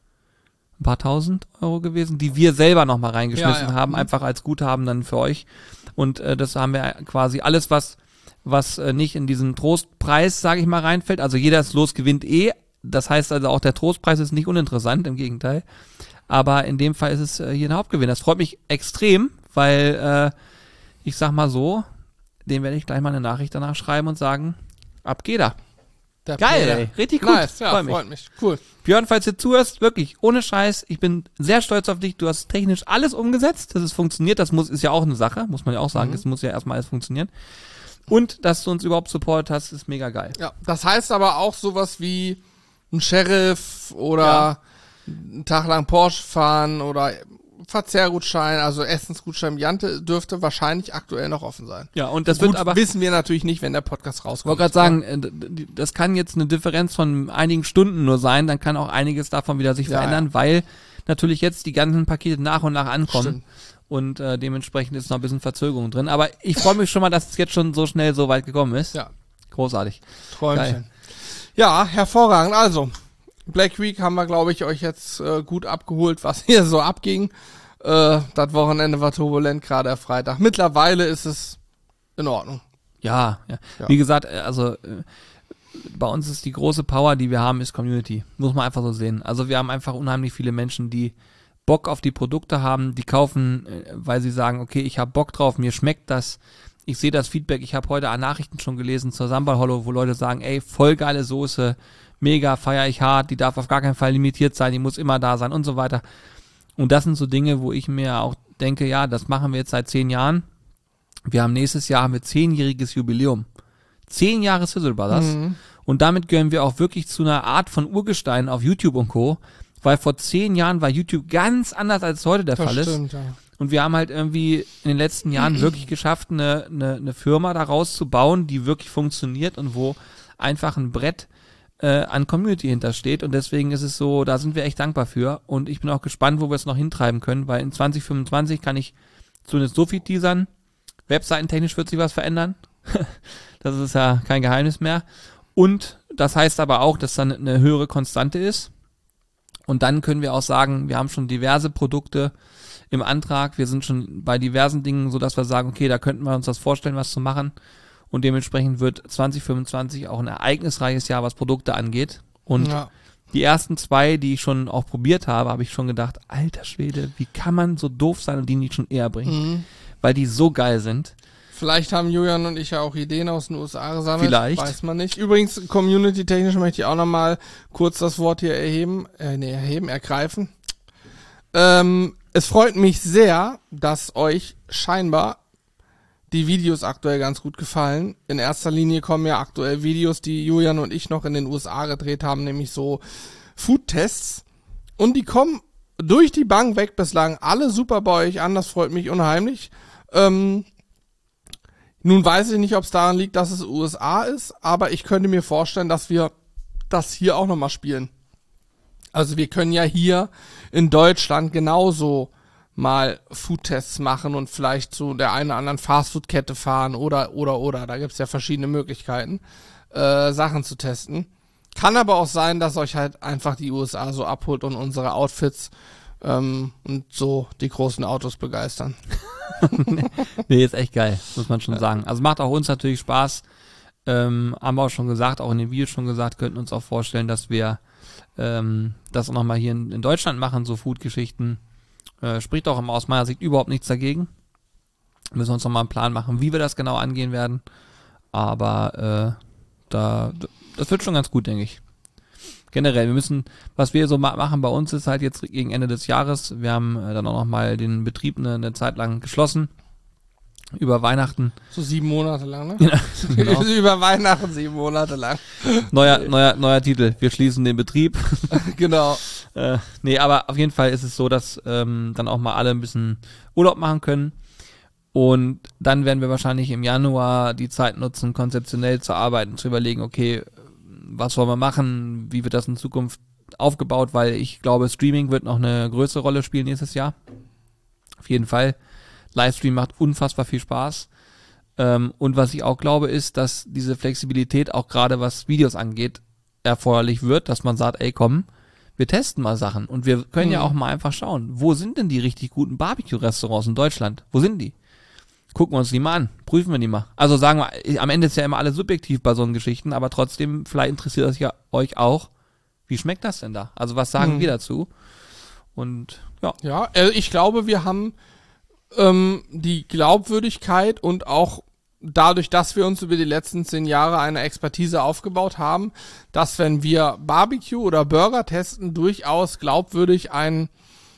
ein paar tausend Euro gewesen, die wir selber nochmal reingeschmissen Ja, ja. haben, Mhm. einfach als Guthaben dann für euch. Und äh, das haben wir quasi alles, was was äh, nicht in diesen Trostpreis, sage ich mal, reinfällt. Also jeder ist los, gewinnt eh. Das heißt also auch der Trostpreis ist nicht uninteressant, im Gegenteil. Aber in dem Fall ist es äh, hier ein Hauptgewinn. Das freut mich extrem, weil äh, ich sag mal so, dem werde ich gleich mal eine Nachricht danach schreiben und sagen, ab geht er. Der Geil, Peter. ey. Richtig gut. Nice, ja, Freu freut mich. mich. Cool. Björn, falls du zuhörst, wirklich, ohne Scheiß, ich bin sehr stolz auf dich. Du hast technisch alles umgesetzt, dass es funktioniert. Das muss, ist ja auch eine Sache, muss man ja auch sagen. Mhm. Es muss ja erstmal alles funktionieren. Und, dass du uns überhaupt supportet hast, ist mega geil. Ja, das heißt aber auch sowas wie ein Sheriff oder Ja. einen Tag lang Porsche fahren oder Verzehrgutschein, also Essensgutschein Jante dürfte wahrscheinlich aktuell noch offen sein. Ja, und das Gut, wird aber, wissen wir natürlich nicht, wenn der Podcast ich rauskommt. wollte gerade sagen, äh, d- d- das kann jetzt eine Differenz von einigen Stunden nur sein, dann kann auch einiges davon wieder sich Ja, verändern, ja. weil natürlich jetzt die ganzen Pakete nach und nach ankommen. Stimmt. Und äh, dementsprechend ist noch ein bisschen Verzögerung drin. Aber ich freue mich schon mal, dass es jetzt schon so schnell so weit gekommen ist. Ja, Großartig. Träumchen. Geil. Ja, hervorragend. Also, Black Week haben wir, glaube ich, euch jetzt äh, gut abgeholt, was hier so abging. Äh, das Wochenende war turbulent, gerade der Freitag. Mittlerweile ist es in Ordnung. Ja, ja. Ja. Wie gesagt, äh, also äh, bei uns ist die große Power, die wir haben, ist Community. Muss man einfach so sehen. Also wir haben einfach unheimlich viele Menschen, die Bock auf die Produkte haben, die kaufen, äh, weil sie sagen, okay, ich habe Bock drauf, mir schmeckt das, ich sehe das Feedback, ich habe heute Nachrichten schon gelesen zur Sambal Hollow, wo Leute sagen, ey, voll geile Soße, mega, feier ich hart, die darf auf gar keinen Fall limitiert sein, die muss immer da sein und so weiter. Und das sind so Dinge, wo ich mir auch denke, ja, das machen wir jetzt seit zehn Jahren. Wir haben nächstes Jahr haben wir zehnjähriges Jubiläum. Zehn Jahre Sizzle Brothers. Mhm. Und damit gehören wir auch wirklich zu einer Art von Urgestein auf YouTube und Co., weil vor zehn Jahren war YouTube ganz anders, als es heute der Das Fall ist. stimmt, ja. Und wir haben halt irgendwie in den letzten Jahren wirklich geschafft, eine, eine, eine Firma daraus zu bauen, die wirklich funktioniert und wo einfach ein Brett äh, an Community hintersteht. Und deswegen ist es so, da sind wir echt dankbar für. Und ich bin auch gespannt, wo wir es noch hintreiben können, weil in zwanzig fünfundzwanzig kann ich zumindest so viel teasern. Webseitentechnisch wird sich was verändern. Das ist ja kein Geheimnis mehr. Und das heißt aber auch, dass dann eine höhere Konstante ist. Und dann können wir auch sagen, wir haben schon diverse Produkte im Antrag. Wir sind schon bei diversen Dingen, so dass wir sagen, okay, da könnten wir uns das vorstellen, was zu machen. Und dementsprechend wird zwanzig fünfundzwanzig auch ein ereignisreiches Jahr, was Produkte angeht. Und Ja. die ersten zwei, die ich schon auch probiert habe, habe ich schon gedacht, alter Schwede, wie kann man so doof sein und die nicht schon eher bringen? Mhm. Weil die so geil sind. Vielleicht haben Julian und ich ja auch Ideen aus den U S A gesammelt. Vielleicht. Weiß man nicht. Übrigens, community-technisch möchte ich auch nochmal kurz das Wort hier erheben, äh, nee, erheben, ergreifen. Ähm, es freut mich sehr, dass euch scheinbar die Videos aktuell ganz gut gefallen. In erster Linie kommen ja aktuell Videos, die Julian und ich noch in den U S A gedreht haben, nämlich so Food-Tests. Und die kommen durch die Bank weg bislang alle super bei euch an. Das freut mich unheimlich. Ähm, nun weiß ich nicht, ob es daran liegt, dass es U S A ist, aber ich könnte mir vorstellen, dass wir das hier auch nochmal spielen. Also wir können ja hier in Deutschland genauso mal Foodtests machen und vielleicht zu der einen oder anderen Fastfood-Kette fahren oder, oder, oder. Da gibt's ja verschiedene Möglichkeiten, äh, Sachen zu testen. Kann aber auch sein, dass euch halt einfach die U S A so abholt und unsere Outfits ähm, und so die großen Autos begeistern. Nee, ist echt geil, muss man schon sagen. Also macht auch uns natürlich Spaß. Ähm, haben wir auch schon gesagt, auch in den Videos schon gesagt, könnten uns auch vorstellen, dass wir ähm, das auch nochmal hier in, in Deutschland machen, so Food-Geschichten. Äh, spricht auch aus meiner Sicht überhaupt nichts dagegen. Müssen wir uns nochmal einen Plan machen, wie wir das genau angehen werden. Aber äh, da, das wird schon ganz gut, denke ich. Generell, wir müssen, was wir so ma- machen bei uns ist halt jetzt gegen Ende des Jahres, wir haben äh, dann auch nochmal den Betrieb eine, eine Zeit lang geschlossen, über Weihnachten. So sieben Monate lang, ne? Ja, genau. Über Weihnachten sieben Monate lang. Neuer, neuer, neuer Titel. Wir schließen den Betrieb. Genau. äh, nee, aber auf jeden Fall ist es so, dass ähm, dann auch mal alle ein bisschen Urlaub machen können. Und dann werden wir wahrscheinlich im Januar die Zeit nutzen, konzeptionell zu arbeiten, zu überlegen, okay, was wollen wir machen, wie wird das in Zukunft aufgebaut, weil ich glaube, Streaming wird noch eine größere Rolle spielen nächstes Jahr. Auf jeden Fall. Livestream macht unfassbar viel Spaß. Ähm, und was ich auch glaube, ist, dass diese Flexibilität auch gerade was Videos angeht, erforderlich wird, dass man sagt, ey komm, wir testen mal Sachen. Und wir können mhm. ja auch mal einfach schauen, wo sind denn die richtig guten Barbecue-Restaurants in Deutschland? Wo sind die? Gucken wir uns die mal an, prüfen wir die mal. Also sagen wir, am Ende ist ja immer alles subjektiv bei so einen Geschichten, aber trotzdem, vielleicht interessiert das ja euch auch, wie schmeckt das denn da? Also was sagen mhm. wir dazu? Und ja. Ja, also ich glaube, wir haben ähm, die Glaubwürdigkeit und auch dadurch, dass wir uns über die letzten zehn Jahre eine Expertise aufgebaut haben, dass wenn wir Barbecue oder Burger testen, durchaus glaubwürdig ein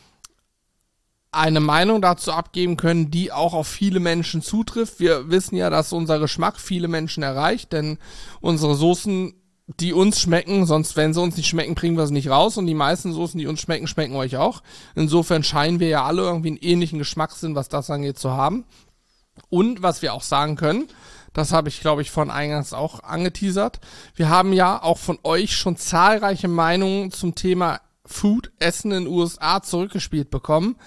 eine Meinung dazu abgeben können, die auch auf viele Menschen zutrifft. Wir wissen ja, dass unser Geschmack viele Menschen erreicht, denn unsere Soßen, die uns schmecken, sonst wenn sie uns nicht schmecken, bringen wir sie nicht raus und die meisten Soßen, die uns schmecken, schmecken euch auch. Insofern scheinen wir ja alle irgendwie einen ähnlichen Geschmackssinn, was das angeht, zu haben. Und was wir auch sagen können, das habe ich, glaube ich, von eingangs auch angeteasert, wir haben ja auch von euch schon zahlreiche Meinungen zum Thema Food, Essen in den U S A zurückgespielt bekommen.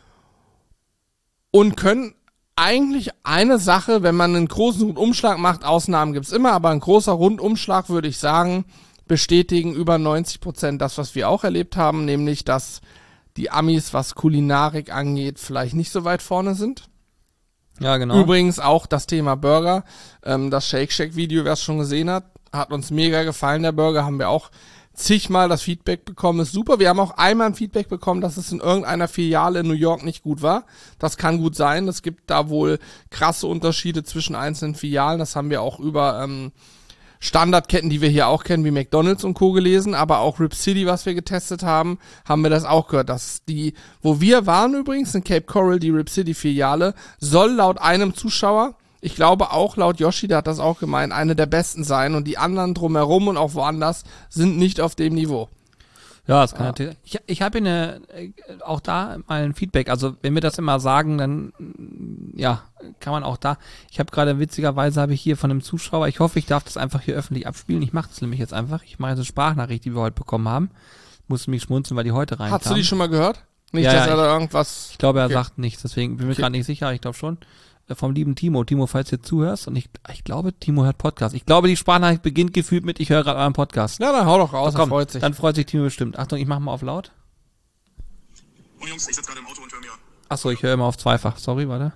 Und können eigentlich eine Sache, wenn man einen großen Rundumschlag macht, Ausnahmen gibt's immer, aber ein großer Rundumschlag, würde ich sagen, bestätigen über neunzig Prozent das, was wir auch erlebt haben, nämlich, dass die Amis, was Kulinarik angeht, vielleicht nicht so weit vorne sind. Ja, genau. Übrigens auch das Thema Burger, ähm, das Shake Shack Video, wer es schon gesehen hat, hat uns mega gefallen, der Burger, haben wir auch zigmal das Feedback bekommen, ist super. Wir haben auch einmal ein Feedback bekommen, dass es in irgendeiner Filiale in New York nicht gut war. Das kann gut sein. Es gibt da wohl krasse Unterschiede zwischen einzelnen Filialen. Das haben wir auch über ähm, Standardketten, die wir hier auch kennen, wie McDonald's und Co. gelesen. Aber auch Rip City, was wir getestet haben, haben wir das auch gehört. Dass die, wo wir waren übrigens, in Cape Coral, die Rip City Filiale, soll laut einem Zuschauer, ich glaube auch laut Yoshi, der hat das auch gemeint, eine der besten sein und die anderen drumherum und auch woanders sind nicht auf dem Niveau. Ja, das kann ja. natürlich. Ich, ich habe eine, auch da mal ein Feedback. Also wenn wir das immer sagen, dann ja, kann man auch da. Ich habe gerade witzigerweise habe ich hier von einem Zuschauer, ich hoffe, ich darf das einfach hier öffentlich abspielen. Ich mache das nämlich jetzt einfach. Ich mache eine Sprachnachricht, die wir heute bekommen haben. Musste mich schmunzeln, weil die heute reinkam. Hast du die schon mal gehört? Nicht, ja, dass ja, er ich, da irgendwas... Ich glaube, er okay. sagt nichts, deswegen bin ich mir okay. gerade nicht sicher. Ich glaube schon. Vom lieben Timo. Timo, falls du jetzt zuhörst, und ich, ich glaube, Timo hört Podcast. Ich glaube, die Sprachnachricht beginnt gefühlt mit, ich höre gerade euren Podcast. Ja, dann hau doch raus, so, komm, er freut sich. Dann freut sich Timo bestimmt. Achtung, ich mach mal auf laut. Oh Jungs, ich sitze gerade im Auto und höre mir... Achso, ich höre immer auf zweifach. Sorry, warte.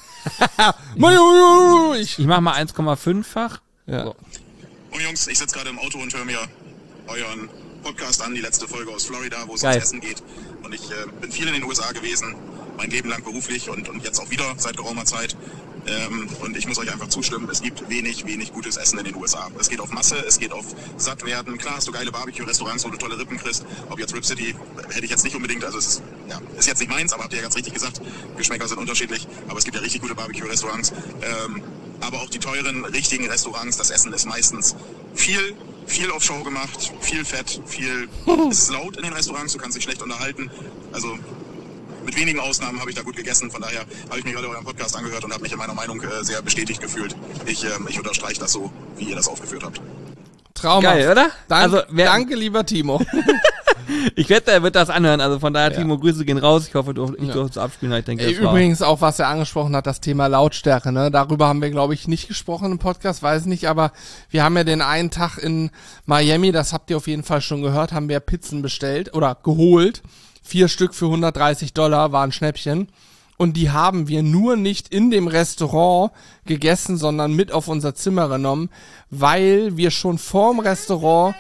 ich ich mach mal eins Komma fünffach. Ja. So. Oh Jungs, ich sitze gerade im Auto und höre mir euren Podcast an, die letzte Folge aus Florida, wo es Geil. ums Essen geht. Und ich äh, bin viel in den U S A gewesen, mein Leben lang beruflich und, und jetzt auch wieder seit geraumer Zeit. Ähm, und ich muss euch einfach zustimmen, es gibt wenig, wenig gutes Essen in den U S A. Es geht auf Masse, es geht auf Sattwerden. Klar hast du geile Barbecue-Restaurants, wo du tolle Rippen kriegst. Ob jetzt Rip City, hätte ich jetzt nicht unbedingt, also es ist, ja, ist jetzt nicht meins, aber habt ihr ja ganz richtig gesagt, Geschmäcker sind unterschiedlich. Aber es gibt ja richtig gute Barbecue-Restaurants. Ähm, aber auch die teuren, richtigen Restaurants, das Essen ist meistens viel, viel auf Show gemacht, viel Fett, viel, es ist laut in den Restaurants, du kannst dich schlecht unterhalten. Also mit wenigen Ausnahmen habe ich da gut gegessen, von daher habe ich mir gerade euren Podcast angehört und habe mich in meiner Meinung äh, sehr bestätigt gefühlt. Ich, ähm, ich unterstreiche das so, wie ihr das aufgeführt habt. Traumhaft. Geil, oder? Dank, also, wer, danke, lieber Timo. Ich wette, er wird das anhören. Also von daher, Ja. Timo, Grüße gehen raus. Ich hoffe, du, ich Ja. durfte es abspielen. Ich denke, Ey, das war übrigens auch, was er angesprochen hat, das Thema Lautstärke, ne? Darüber haben wir, glaube ich, nicht gesprochen im Podcast, weiß nicht, aber wir haben ja den einen Tag in Miami, das habt ihr auf jeden Fall schon gehört, haben wir Pizzen bestellt oder geholt. Vier Stück für hundertdreißig Dollar, war ein Schnäppchen. Und die haben wir nur nicht in dem Restaurant gegessen, sondern mit auf unser Zimmer genommen, weil wir schon vorm Restaurant...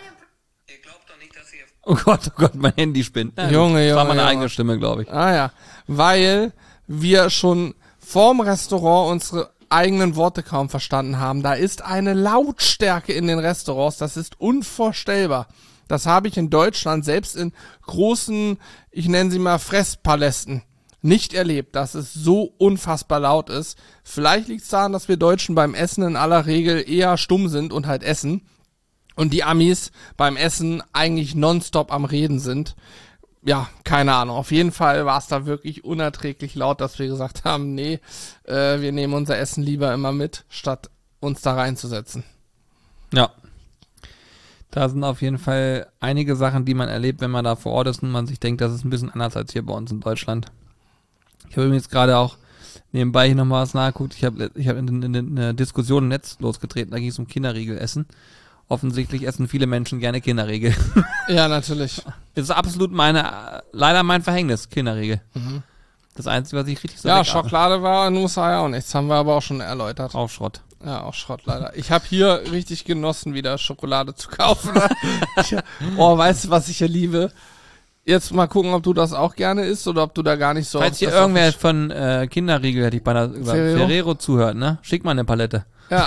Oh Gott, oh Gott, mein Handy spinnt. Ja, Junge, das war Junge, meine Junge. eigene Stimme, glaube ich. Ah ja, weil wir schon vorm Restaurant unsere eigenen Worte kaum verstanden haben. Da ist eine Lautstärke in den Restaurants, das ist unvorstellbar. Das habe ich in Deutschland, selbst in großen, ich nenne sie mal Fresspalästen, nicht erlebt, dass es so unfassbar laut ist. Vielleicht liegt es daran, dass wir Deutschen beim Essen in aller Regel eher stumm sind und halt essen. Und die Amis beim Essen eigentlich nonstop am Reden sind. Ja, keine Ahnung. Auf jeden Fall war es da wirklich unerträglich laut, dass wir gesagt haben, nee, äh, wir nehmen unser Essen lieber immer mit, statt uns da reinzusetzen. Ja. Da sind auf jeden Fall einige Sachen, die man erlebt, wenn man da vor Ort ist und man sich denkt, das ist ein bisschen anders als hier bei uns in Deutschland. Ich habe übrigens gerade auch nebenbei hier nochmal was nachgeguckt. Ich habe ich hab in, in, in eine Diskussion im Netz losgetreten, da ging es um Kinderriegelessen. Offensichtlich essen viele Menschen gerne Kinderriegel. Ja, natürlich. Das ist absolut meine, leider mein Verhängnis, Kinderriegel. Mhm. Das Einzige, was ich richtig so Ja, Schokolade war in den U S A ja auch nichts, haben wir aber auch schon erläutert. Auch Schrott. Ja, auch Schrott leider. Ich habe hier richtig genossen, wieder Schokolade zu kaufen. ich, oh, weißt du, was ich hier liebe? Jetzt mal gucken, ob du das auch gerne isst oder ob du da gar nicht so... Falls hier irgendwer von äh, Kinderriegel, hätte ich bei der Ferrero? Ferrero zuhört, ne? Schick mal eine Palette. Ja.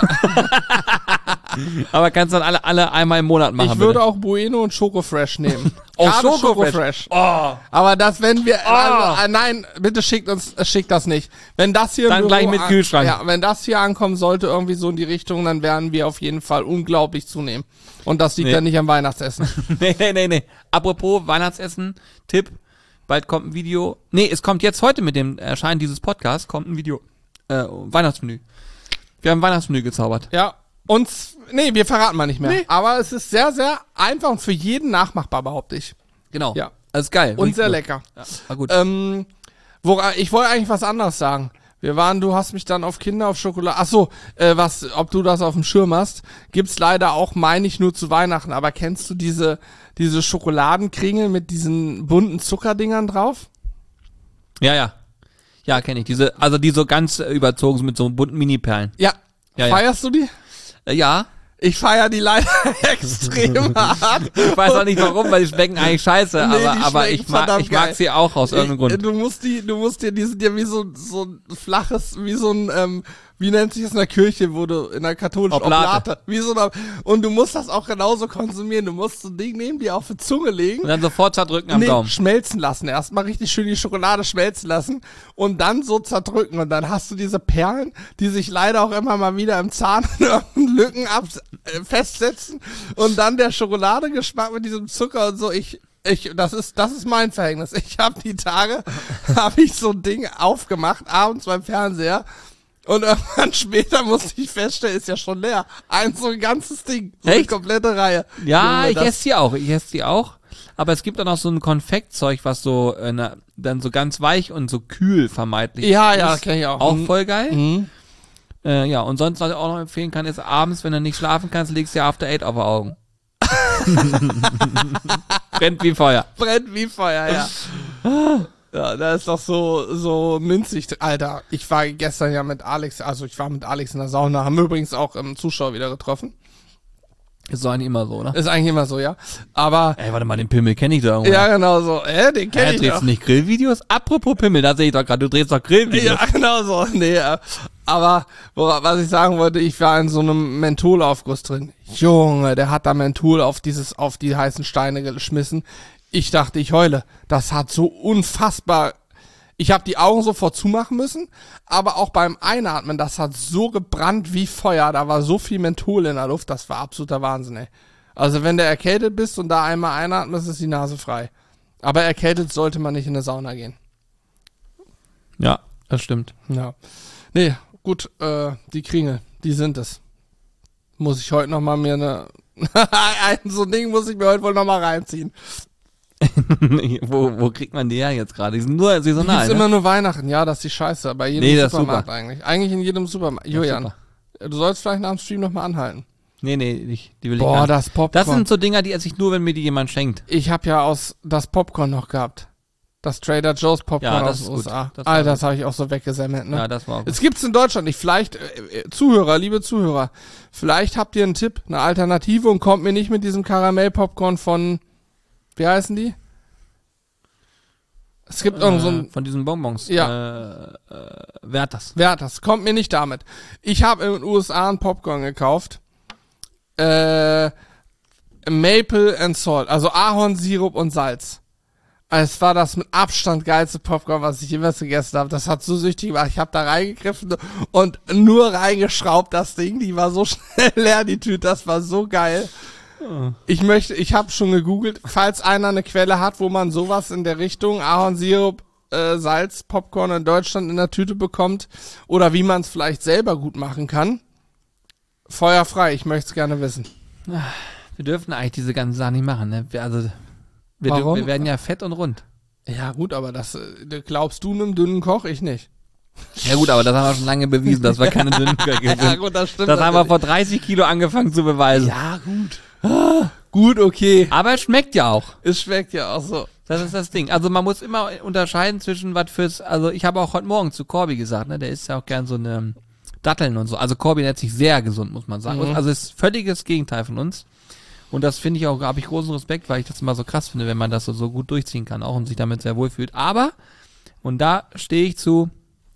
Aber kannst dann alle, alle einmal im Monat machen. Ich würde bitte. auch Bueno und Schokofresh nehmen. Oh, Gerade Schokofresh. Schokofresh. Oh. Aber das, wenn wir, Oh. also, äh, nein, bitte schickt uns, äh, schickt das nicht. Wenn das hier im Dann Büro gleich mit an- Kühlschrank. Ja, wenn das hier ankommen sollte, irgendwie so in die Richtung, dann werden wir auf jeden Fall unglaublich zunehmen. Und das liegt Nee. dann nicht am Weihnachtsessen. Nee, nee, nee, nee. Apropos Weihnachtsessen, Tipp. Bald kommt ein Video. Nee, es kommt jetzt heute mit dem Erscheinen dieses Podcasts, kommt ein Video. Äh, Weihnachtsmenü. Wir haben ein Weihnachtsmenü gezaubert. Ja. Und, nee, wir verraten mal nicht mehr. Nee. Aber es ist sehr, sehr einfach und für jeden nachmachbar, behaupte ich. Genau. Ja. Das ist geil. Und Riecht sehr gut. lecker. Ja, war gut. Ähm, wora, ich wollte eigentlich was anderes sagen. Wir waren, du hast mich dann auf Kinder, auf Schokolade. Ach so, äh, was, ob du das auf dem Schirm hast, gibt's leider auch, meine ich, nur zu Weihnachten. Aber kennst du diese, diese Schokoladenkringel mit diesen bunten Zuckerdingern drauf? Ja, ja. Ja, kenne ich. Diese, also die so ganz äh, überzogen sind mit so bunten Mini-Perlen. Ja. Ja, ja. Feierst du die? Äh, ja. Ich feier die leider extrem hart. Ich weiß auch nicht warum, weil die schmecken eigentlich scheiße, Nee, aber, die aber schmecken ich mag, verdammt ich mag geil. sie auch aus irgendeinem Ich- Grund. Du musst die, du musst dir, die sind ja wie so, so ein flaches, wie so ein, ähm, wie nennt sich das in der Kirche, wo du in der katholischen Oblate. Oblate, wie so eine, und du musst das auch genauso konsumieren. Du musst so ein Ding nehmen, die auf die Zunge legen. Und dann sofort zerdrücken am Nee, Gaumen. schmelzen lassen. Erstmal richtig schön die Schokolade schmelzen lassen und dann so zerdrücken. Und dann hast du diese Perlen, die sich leider auch immer mal wieder im Zahn in irgendeinen Lücken ab, äh, festsetzen. Und dann der Schokoladegeschmack mit diesem Zucker und so. Ich, ich, das ist, das ist mein Verhängnis. Ich habe die Tage, habe ich so ein Ding aufgemacht, abends beim Fernseher. Und irgendwann später musste ich feststellen, ist ja schon leer. Ein so ein ganzes Ding. So eine Echt? komplette Reihe. Ja, Junge, ich das- esse die auch. Ich esse die auch. Aber es gibt auch noch so ein Konfektzeug, was so äh, na, dann so ganz weich und so kühl vermeintlich Ja, ja, ist. kenn ich auch. Auch Mhm. voll geil. Mhm. Äh, ja, und sonst, was ich auch noch empfehlen kann, ist abends, wenn du nicht schlafen kannst, legst du dir After Eight auf die Augen. Brennt wie Feuer. Brennt wie Feuer, ja. Ja, da ist doch so, so minzig. Alter, ich war gestern ja mit Alex, also ich war mit Alex in der Sauna, haben wir übrigens auch im Zuschauer wieder getroffen. Ist so eigentlich immer so, oder? Ist eigentlich immer so, ja. Aber, Ey, warte mal, den Pimmel kenne ich doch irgendwo. ja, genau so. Äh, den kenn Ja, ich drehst doch. du nicht Grillvideos? Apropos Pimmel, da sehe ich doch gerade, du drehst doch Grillvideos. Ja, genau so. Nee, äh, aber wora- was ich sagen wollte, ich war in so einem Mentholaufguss drin. Junge, der hat da Menthol auf dieses, auf die heißen Steine geschmissen. Ich dachte, ich heule. Das hat so unfassbar. Ich habe die Augen sofort zumachen müssen, aber auch beim Einatmen, das hat so gebrannt wie Feuer. Da war so viel Menthol in der Luft, das war absoluter Wahnsinn, ey. Also wenn du erkältet bist und da einmal einatmest, ist die Nase frei. Aber erkältet sollte man nicht in eine Sauna gehen. Ja, das stimmt. Ja. Nee, gut, äh, die Kringel, die sind es. Muss ich heute noch mal mir eine, ein so ein Ding muss ich mir heute wohl noch mal reinziehen. wo, wo kriegt man die her jetzt gerade? Die sind nur Die saisonal, gibt's ne? immer nur Weihnachten, ja, das ist die Scheiße. Bei jedem Nee, das ist Supermarkt super. eigentlich. Eigentlich in jedem Supermarkt. Julian, du sollst vielleicht nach dem Stream noch mal anhalten. Nee, nee, ich, die will ich gar Boah, nicht. das Popcorn. Das sind so Dinger, die esse ich nur, wenn mir die jemand schenkt. Ich habe ja aus das Popcorn noch gehabt. Das Trader Joe's Popcorn Ja, das aus ist den gut. U S A. Das war Alter, gut. das habe ich auch so weggesammelt, ne? Ja, das war auch Es gibt's in Deutschland nicht. Vielleicht, äh, äh, Zuhörer, liebe Zuhörer, vielleicht habt ihr einen Tipp, eine Alternative und kommt mir nicht mit diesem Karamell-Popcorn von, wie heißen die? Es gibt irgend so ein, äh, von diesen Bonbons. Ja. Äh, äh, Werthers. wer hat das? Kommt mir nicht damit. Ich habe in den U S A einen Popcorn gekauft. Äh, Maple and Salt, also Ahornsirup und Salz. Es war das mit Abstand geilste Popcorn, was ich jemals gegessen habe. Das hat so süchtig gemacht. Ich habe da reingegriffen und nur reingeschraubt, das Ding. Die war so schnell leer, die Tüte. Das war so geil. Ich möchte, ich habe schon gegoogelt, falls einer eine Quelle hat, wo man sowas in der Richtung Ahornsirup, äh, Salz, Popcorn in Deutschland in der Tüte bekommt oder wie man es vielleicht selber gut machen kann. Feuerfrei, ich möchte es gerne wissen. Wir dürfen eigentlich diese ganzen Sachen nicht machen, ne? Wir, also, wir, Warum? dürfen, wir werden ja fett und rund. Ja gut, aber das äh, glaubst du einem dünnen Koch? Ich nicht. Ja gut, aber das haben wir schon lange bewiesen, dass wir keine dünnen Köche sind. Ja gut, das stimmt. Das haben wir natürlich. vor dreißig Kilo angefangen zu beweisen. Ja gut. Ah, gut, okay. Aber es schmeckt ja auch. Es schmeckt ja auch so. Das ist das Ding. Also man muss immer unterscheiden zwischen was fürs, also ich habe auch heute Morgen zu Corby gesagt, ne, der isst ja auch gern so eine Datteln und so. Also Corby nennt sich sehr gesund, muss man sagen. Mhm. Also ist völliges Gegenteil von uns. Und das finde ich auch, habe ich großen Respekt, weil ich das immer so krass finde, wenn man das so, so gut durchziehen kann auch und sich damit sehr wohl fühlt. Aber, und da stehe ich zu,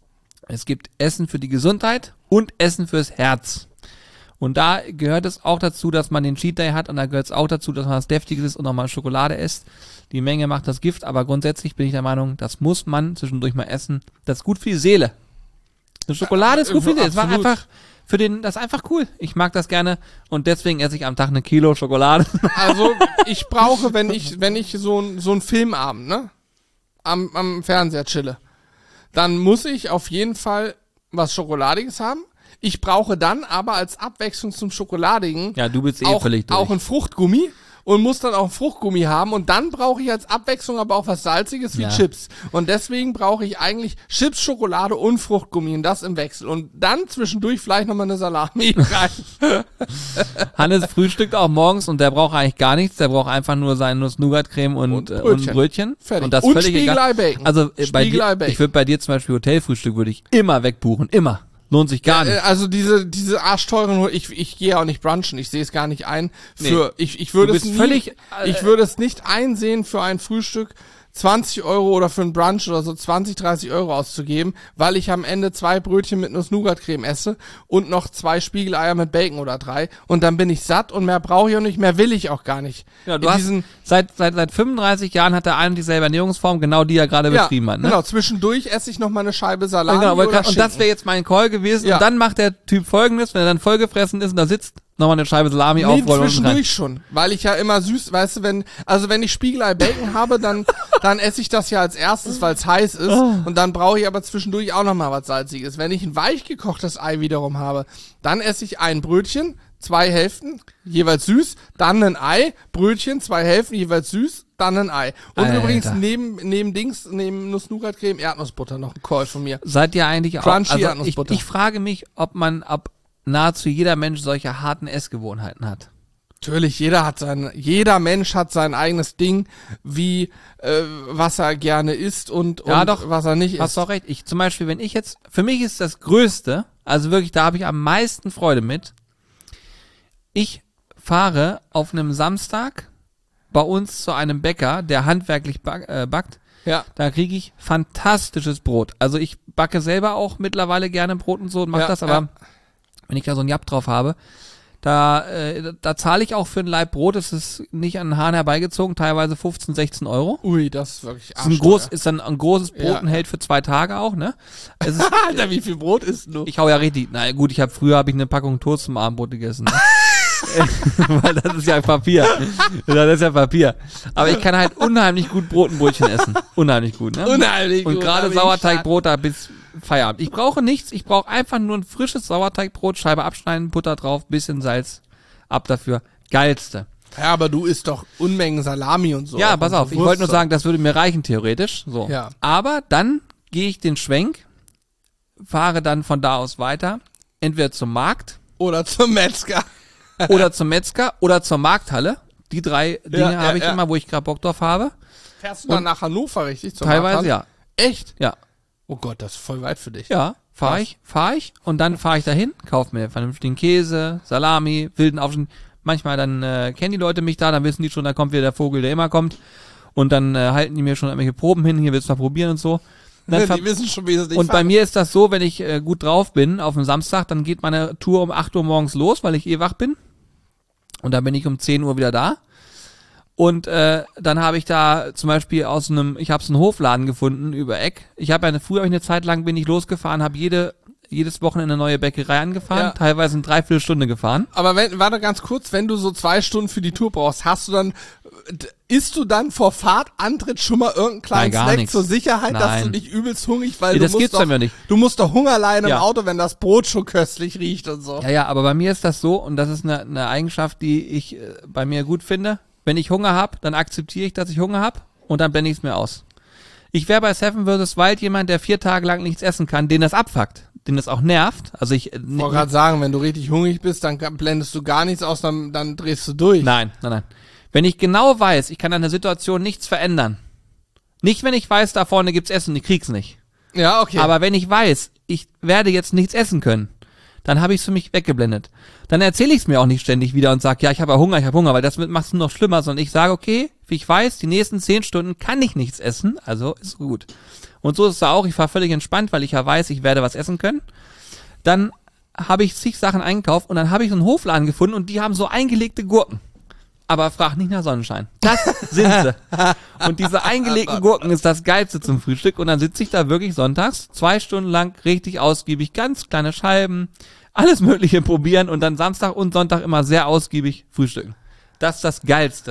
es gibt Essen für die Gesundheit und Essen fürs Herz. Und da gehört es auch dazu, dass man den Cheat Day hat und da gehört es auch dazu, dass man was Deftiges isst und nochmal Schokolade isst. Die Menge macht das Gift, aber grundsätzlich bin ich der Meinung, das muss man zwischendurch mal essen. Das ist gut für die Seele. Eine Schokolade ist gut für die Seele. Es war Absolut. einfach für den, das ist einfach cool. Ich mag das gerne und deswegen esse ich am Tag eine Kilo Schokolade. Also ich brauche, wenn ich, wenn ich so ein so ein Filmabend, ne, am, am Fernseher chille, dann muss ich auf jeden Fall was Schokoladiges haben. Ich brauche dann aber als Abwechslung zum Schokoladigen Ja, du bist eh auch, völlig durch. auch ein Fruchtgummi und muss dann auch ein Fruchtgummi haben und dann brauche ich als Abwechslung aber auch was Salziges wie Ja. Chips. Und deswegen brauche ich eigentlich Chips, Schokolade und Fruchtgummi und das im Wechsel. Und dann zwischendurch vielleicht nochmal eine Salami rein. Hannes frühstückt auch morgens und der braucht eigentlich gar nichts. Der braucht einfach nur seine Nuss-Nougat-Creme und, Und äh, und Brötchen. Brötchen. Fertig. Und das Und völlig egal. Spiegelei-Bacon. Also äh, bei dir, Spiegelei-Bacon. ich würde bei dir zum Beispiel Hotelfrühstück würde ich immer wegbuchen. Immer. Lohnt sich gar Äh, nicht. Also diese diese arschteuren, ich ich gehe ja auch nicht brunchen, ich sehe es gar nicht ein. Für ich ich würde Du es bist nie, völlig, äh, ich würde es nicht einsehen für ein Frühstück zwanzig Euro oder für ein Brunch oder so zwanzig, dreißig Euro auszugeben, weil ich am Ende zwei Brötchen mit Nuss-Nougat-Creme esse und noch zwei Spiegeleier mit Bacon oder drei und dann bin ich satt und mehr brauche ich auch nicht, mehr will ich auch gar nicht. Ja, du In hast, diesen, seit, seit, seit fünfunddreißig Jahren hat der eine dieselbe Ernährungsform, genau die er gerade ja, beschrieben hat. Ne? genau, zwischendurch esse ich noch mal eine Scheibe Salami Genau, aber oder und das Schinken. wäre jetzt mein Call gewesen. Ja. Und dann macht der Typ Folgendes, wenn er dann vollgefressen ist und da sitzt, nochmal eine Scheibe Salami Nee, aufrollen und rein. zwischendurch schon, weil ich ja immer süß, weißt du, wenn, also wenn ich Spiegelei Bacon habe, dann, dann esse ich das ja als erstes, weil es heiß ist und dann brauche ich aber zwischendurch auch nochmal was Salziges. Wenn ich ein weich gekochtes Ei wiederum habe, dann esse ich ein Brötchen, zwei Hälften, jeweils süß, dann ein Ei, Brötchen, zwei Hälften, jeweils süß, dann ein Ei. Und Alter. übrigens neben, neben Dings, neben Nuss-Nougat-Creme, Erdnussbutter noch ein Call von mir. Seid ihr eigentlich auch, Crunchy also ich, Erdnussbutter. ich frage mich, ob man, ob nahezu jeder Mensch solche harten Essgewohnheiten hat. Natürlich, jeder hat sein, jeder Mensch hat sein eigenes Ding, wie äh, was er gerne isst und, Ja, und doch. was er nicht Hast isst. du auch recht. Ich zum Beispiel, wenn ich jetzt, für mich ist das Größte, also wirklich, da habe ich am meisten Freude mit. Ich fahre auf einem Samstag bei uns zu einem Bäcker, der handwerklich back, äh, backt. Ja, Da kriege ich fantastisches Brot. Also ich backe selber auch mittlerweile gerne Brot und so und mache Ja, das, aber ja. wenn ich da so einen Japp drauf habe, da, äh, da zahle ich auch für ein Laib Brot, das ist nicht an den Haaren herbeigezogen, teilweise fünfzehn, sechzehn Euro. ui, das ist wirklich Das ist, ein groß, ist dann ein großes Brot Ja. und hält für zwei Tage auch, ne? Es ist, Alter, wie viel Brot isst du? ich hau ja richtig, na gut, ich habe früher habe ich eine Packung Toast zum Abendbrot gegessen. Ne? Weil das ist ja Papier. Das ist ja Papier. Aber ich kann halt unheimlich gut Brot und Brötchen essen. Unheimlich gut, ne? Unheimlich Und gut, gerade aber ich Sauerteigbrot da bis Feierabend. Ich brauche nichts, ich brauche einfach nur ein frisches Sauerteigbrot, Scheibe abschneiden, Butter drauf, bisschen Salz, ab dafür. Geilste. Ja, aber du isst doch Unmengen Salami und so. Ja, Auch pass und auf, ich Wurst wollte nur so. sagen, das würde mir reichen theoretisch. So. Ja. Aber dann gehe ich den Schwenk, fahre dann von da aus weiter, entweder zum Markt Oder zum Metzger. oder zum Metzger oder zur Markthalle. Die drei Dinge ja, habe ich ja. immer, wo ich gerade Bock drauf habe. Fährst du dann nach Hannover, richtig? Zum Teilweise Markthalle? ja. Echt? Ja. Oh Gott, das ist voll weit für dich. Ja, fahre Krass. ich, fahre ich und dann fahre ich dahin, kaufe mir vernünftigen Käse, Salami, wilden Aufschnitt. Manchmal dann äh, kennen die Leute mich da, dann wissen die schon, da kommt wieder der Vogel, der immer kommt. Und dann äh, halten die mir schon irgendwelche Proben hin, hier willst du mal probieren und so. Und, dann ver- Die wissen schon, wie es nicht und bei mir ist das so, wenn ich äh, gut drauf bin, auf dem Samstag, dann geht meine Tour um acht Uhr morgens los, weil ich eh wach bin. Und dann bin ich um zehn Uhr wieder da. Und äh, dann habe ich da zum Beispiel aus einem, ich habe so einen Hofladen gefunden über Eck. Ich habe ja früher hab ich eine Zeit lang bin ich losgefahren, habe jede jedes Wochenende eine neue Bäckerei angefahren, Ja. teilweise eine Dreiviertelstunde gefahren. Aber wenn, warte ganz kurz, wenn du so zwei Stunden für die Tour brauchst, hast du dann, d- isst du dann vor Fahrtantritt schon mal irgendeinen kleinen Nein, gar Snack nichts. zur Sicherheit, dass Nein. du nicht übelst hungrig, weil Nee, du das musst gibt's doch, dann ja nicht. du musst doch Hunger leiden im Ja. Auto, wenn das Brot schon köstlich riecht und so. Ja, ja, aber bei mir ist das so und das ist eine, eine Eigenschaft, die ich äh, bei mir gut finde. Wenn ich Hunger habe, dann akzeptiere ich, dass ich Hunger habe und dann blende ich es mir aus. Ich wäre bei Seven versus. Wild jemand, der vier Tage lang nichts essen kann, den das abfuckt, den das auch nervt. Also ich, äh, Ich wollte gerade sagen, wenn du richtig hungrig bist, dann kann- blendest du gar nichts aus, dann, dann drehst du durch. Nein, nein, nein. Wenn ich genau weiß, ich kann an der Situation nichts verändern. Nicht, wenn ich weiß, da vorne gibt's Essen, ich krieg's nicht. Ja, okay. Aber wenn ich weiß, ich werde jetzt nichts essen können, dann habe ich es für mich weggeblendet. Dann erzähle ich es mir auch nicht ständig wieder und sage, ja, ich habe ja Hunger, ich habe Hunger, weil das macht es noch schlimmer, sondern ich sage, okay, wie ich weiß, die nächsten zehn Stunden kann ich nichts essen, also ist gut. Und so ist es auch, ich fahre völlig entspannt, weil ich ja weiß, ich werde was essen können. Dann habe ich zig Sachen eingekauft und dann habe ich so einen Hofladen gefunden und die haben so eingelegte Gurken. Aber frag nicht nach Sonnenschein. Das sind sie. Und diese eingelegten Gurken ist das Geilste zum Frühstück. Und dann sitze ich da wirklich sonntags, zwei Stunden lang richtig ausgiebig, ganz kleine Scheiben, alles Mögliche probieren und dann Samstag und Sonntag immer sehr ausgiebig frühstücken. Das ist das Geilste.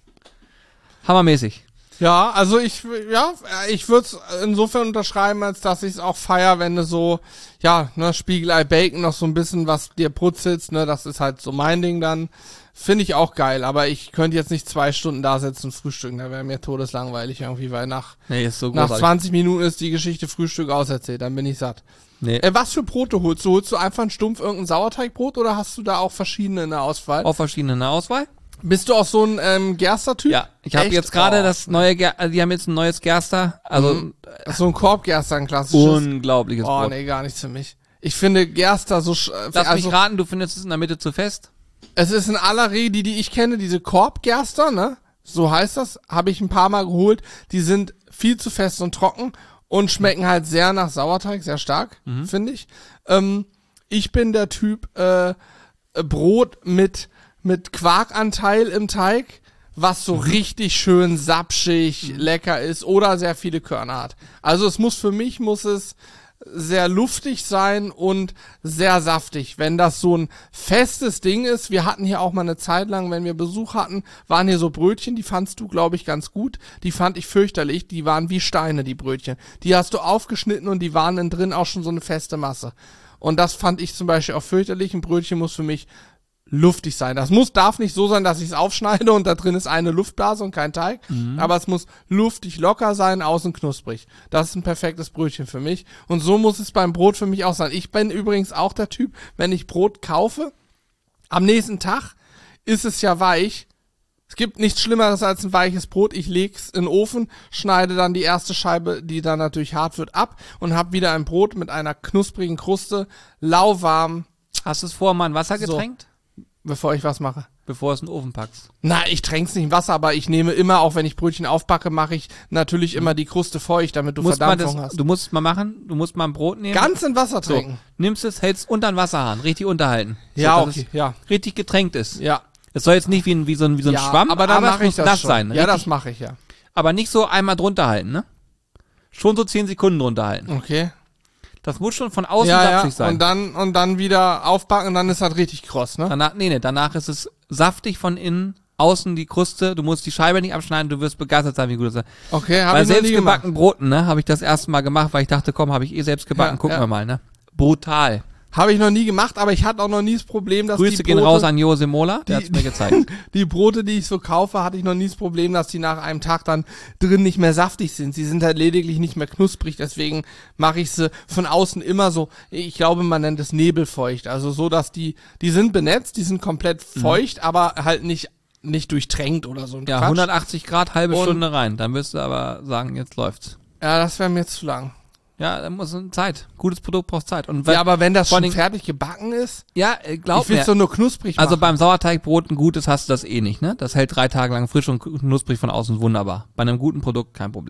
Hammermäßig. Ja, also ich, ja, ich würde es insofern unterschreiben, als dass ich es auch feier, wenn du so, ja, ne, Spiegelei Bacon noch so ein bisschen was dir putzelt, ne, das ist halt so mein Ding dann. Finde ich auch geil, aber ich könnte jetzt nicht zwei Stunden da sitzen und frühstücken, da wäre mir todeslangweilig irgendwie, weil nach, Nee, ist so nach großartig. zwanzig Minuten ist die Geschichte Frühstück auserzählt, dann bin ich satt. Nee, Äh, was für Brote holst du? Holst du einfach ein stumpf irgendein Sauerteigbrot oder hast du da auch verschiedene in der Auswahl? auch verschiedene Auswahl. Bist du auch so ein ähm, Gerster-Typ? Ja, ich habe Echt? jetzt gerade Oh. das neue, Ger also die haben jetzt ein neues Gerster, also Mhm. So ein Korbgerster, ein klassisches. unglaubliches Oh, Brot. nee, gar nichts für mich. Ich finde Gerster so, sch- äh, Lass also, mich raten, du findest es in der Mitte zu fest? es ist in aller Regel, die, die ich kenne, diese Korbgerster, ne? So heißt das, habe ich ein paar Mal geholt. Die sind viel zu fest und trocken und schmecken halt sehr nach Sauerteig, sehr stark, Mhm. finde ich. Ähm, ich bin der Typ, äh, äh, Brot mit, mit Quarkanteil im Teig, was so richtig schön sapschig, lecker ist oder sehr viele Körner hat. Also es muss für mich, muss es sehr luftig sein und sehr saftig. Wenn das so ein festes Ding ist, wir hatten hier auch mal eine Zeit lang, wenn wir Besuch hatten, waren hier so Brötchen, die fandst du, glaube ich, ganz gut. Die fand ich fürchterlich, die waren wie Steine, die Brötchen. Die hast du aufgeschnitten und die waren innen drin auch schon so eine feste Masse. Und das fand ich zum Beispiel auch fürchterlich. Ein Brötchen muss für mich luftig sein. Das muss, darf nicht so sein, dass ich es aufschneide und da drin ist eine Luftblase und kein Teig. Aber es muss luftig locker sein, außen knusprig. Das ist ein perfektes Brötchen für mich. Und so muss es beim Brot für mich auch sein. Ich bin übrigens auch der Typ, wenn ich Brot kaufe, am nächsten Tag ist es ja weich. Es gibt nichts Schlimmeres als ein weiches Brot. Ich leg's in den Ofen, schneide dann die erste Scheibe, die dann natürlich hart wird, ab und habe wieder ein Brot mit einer knusprigen Kruste, lauwarm, Hast du es vorher mal in Wasser So. getränkt, bevor ich was mache. bevor du es in den Ofen packst? Na, ich tränk's nicht in Wasser, aber ich nehme immer, auch wenn ich Brötchen aufpacke, mache ich natürlich immer die Kruste feucht, damit du Musst mal Verdampfung das, hast. du musst es mal machen, du musst mal ein Brot nehmen. Ganz in Wasser so, tränken. nimmst es, hältst unter den Wasserhahn, richtig unterhalten. Ja, so, dass okay, es ja. richtig getränkt ist. Ja. Es soll jetzt nicht wie ein, wie so ein, wie so ein ja, Schwamm, aber dann es mache ich muss das nass schon. sein. Ja, Richtig, das mache ich, ja. aber nicht so einmal drunter halten, ne? Schon so zehn Sekunden drunter halten. Okay. Das muss schon von außen Ja, ja, sapschig sein. und dann, und dann wieder aufbacken, dann ist das richtig kross, ne? Danach, nee, nee, danach ist es saftig von innen, außen die Kruste, du musst die Scheibe nicht abschneiden, du wirst begeistert sein, wie gut es ist. Okay, habe Bei ich noch nie selbst gemacht. gebackenen Broten, ne, habe ich das erste Mal gemacht, weil ich dachte, komm, habe ich eh selbst gebacken, Ja, gucken ja. wir mal, ne? Brutal. Habe ich noch nie gemacht, aber ich hatte auch noch nie das Problem, dass Grüße die gehen Brote, raus an Jose Mola, der die- hat's mir gezeigt. die Brote, die ich so kaufe, hatte ich noch nie das Problem, dass die nach einem Tag dann drin nicht mehr saftig sind. Sie sind halt lediglich nicht mehr knusprig, deswegen mache ich sie von außen immer so, ich glaube, man nennt es nebelfeucht. Also so, dass die, die sind benetzt, die sind komplett feucht, aber halt nicht, nicht durchtränkt oder so. ein Mhm. Ja, Quatsch. hundertachtzig Grad, halbe Und- Stunde rein, dann wirst du aber sagen, jetzt läuft's. Ja, das wäre mir zu lang. Ja, da muss Zeit. Gutes Produkt braucht Zeit. Und Ja, aber wenn das vor schon allen Dingen- fertig gebacken ist, ja, äh, glaub ich will mir. es doch nur knusprig Also machen. beim Sauerteigbrot ein gutes hast du das eh nicht, ne? Das hält drei Tage lang frisch und knusprig von außen, wunderbar. Bei einem guten Produkt kein Problem.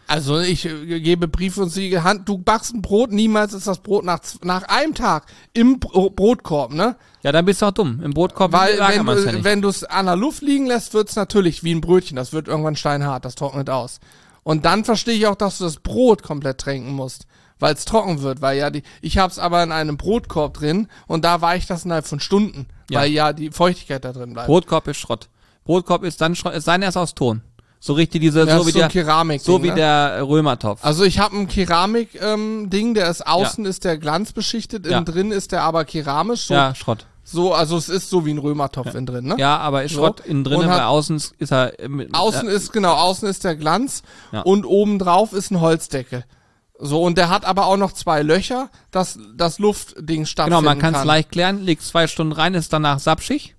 Also ich äh, gebe Brief und Siegel Hand. Du backst ein Brot, niemals ist das Brot nach, nach einem Tag im Bro- Brotkorb, ne? Ja, dann bist du auch dumm. Im Brotkorb Weil lagert man's ja wenn, nicht. wenn du es an der Luft liegen lässt, wird's natürlich wie ein Brötchen. Das wird irgendwann steinhart, das trocknet aus. Und dann verstehe ich auch, dass du das Brot komplett tränken musst, weil es trocken wird. Weil ja die, ich hab's aber in einem Brotkorb drin und da weicht das innerhalb von Stunden, Ja. weil ja die Feuchtigkeit da drin bleibt. Brotkorb ist Schrott. Brotkorb ist dann Schrott, es sei denn, er ist aus Ton. So richtig diese, Ja, so ist wie so ein der, Keramik-Ding, so wie ne? der Römertopf. Also ich habe ein Keramik-Ding, der ist außen ist der glanzbeschichtet, Ja. innen drin ist der aber keramisch. So, Ja, Schrott. so also es ist so wie ein Römertopf innen drin, ne? Ja, aber ist So. Schrott innen drin, Und weil hat- außen ist ist er, äh, mit, Außen ja, ist, genau, außen ist der Glanz Ja. und oben drauf ist ein Holzdeckel. So, und der hat aber auch noch zwei Löcher, dass das Luftding stattfinden genau, man kann es kann. leicht klären, legst zwei Stunden rein, ist danach sapschig.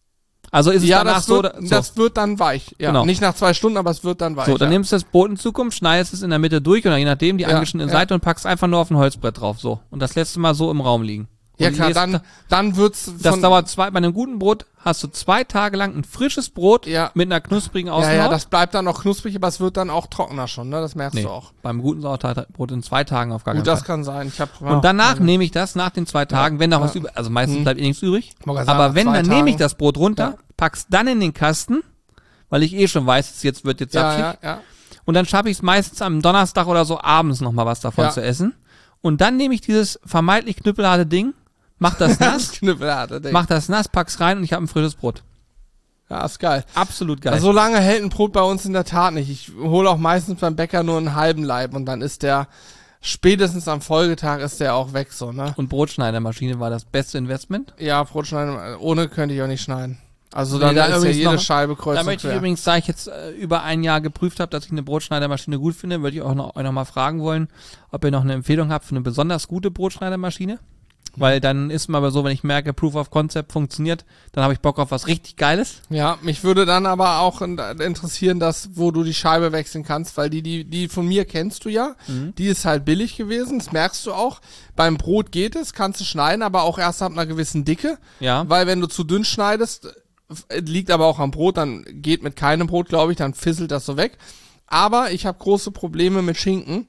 Also ist es Ja, danach das so, wird, so, das wird dann weich. Ja, Genau. nicht nach zwei Stunden, aber es wird dann weich. so, dann ja. nimmst du das Brot in Zukunft, schneidest es in der Mitte durch oder je nachdem die Ja, angeschnittene ja. Seite und packst einfach nur auf ein Holzbrett drauf, so. Und das lässt du mal so im Raum liegen. Ja Und klar, nächsten dann, Tag- dann wird's Das von, dauert zwei, bei einem guten Brot hast du zwei Tage lang ein frisches Brot Ja. mit einer knusprigen ja, Außenhaut. ja, das bleibt dann auch knusprig, aber es wird dann auch trockener schon, ne? Das merkst nee, du auch. beim guten Sauerteigbrot in zwei Tagen auf gar Gut, keinen das Fall. kann sein. Ich hab, Und danach nehme ich das nach den zwei Tagen, wenn noch was über, also meistens bleibt eh nichts übrig. Wollte gerade sagen, Aber nach wenn, zwei dann nehme ich Tagen. das Brot runter, Ja. pack's dann in den Kasten, weil ich eh schon weiß, es jetzt wird jetzt ja, sapschig. ja, ja. Und dann schaffe ich es meistens am Donnerstag oder so abends nochmal was davon Ja. zu essen. Und dann nehme ich dieses vermeintlich knüppelharte Ding, mach das nass, Knüppelharte, Ding. mach das nass, pack's rein und ich habe ein frisches Brot. Ja, ist geil. Absolut geil. Also so lange hält ein Brot bei uns in der Tat nicht. Ich hole auch meistens beim Bäcker nur einen halben Laib und dann ist der, spätestens am Folgetag ist der auch weg, so, ne? und Brotschneidermaschine war das beste Investment. Ja, Brot schneiden, ohne könnte ich auch nicht schneiden. Also Nee, dann da ist ja übrigens jede noch- Scheibe kreuz Da und möchte ich quer. übrigens, da ich jetzt äh, über ein Jahr geprüft habe, dass ich eine Brotschneidermaschine gut finde, würde ich auch noch, euch noch mal fragen wollen, ob ihr noch eine Empfehlung habt für eine besonders gute Brotschneidermaschine. Weil dann ist mal aber so, wenn ich merke, Proof of Concept funktioniert, dann habe ich Bock auf was richtig Geiles. Ja, mich würde dann aber auch in- interessieren, dass, wo du die Scheibe wechseln kannst, weil die, die, die von mir kennst du ja. Die ist halt billig gewesen, das merkst du auch. Beim Brot geht es, kannst du schneiden, aber auch erst ab einer gewissen Dicke. Ja. Weil wenn du zu dünn schneidest, äh, liegt aber auch am Brot, dann geht mit keinem Brot, glaube ich, dann fisselt das so weg. Aber ich habe große Probleme mit Schinken.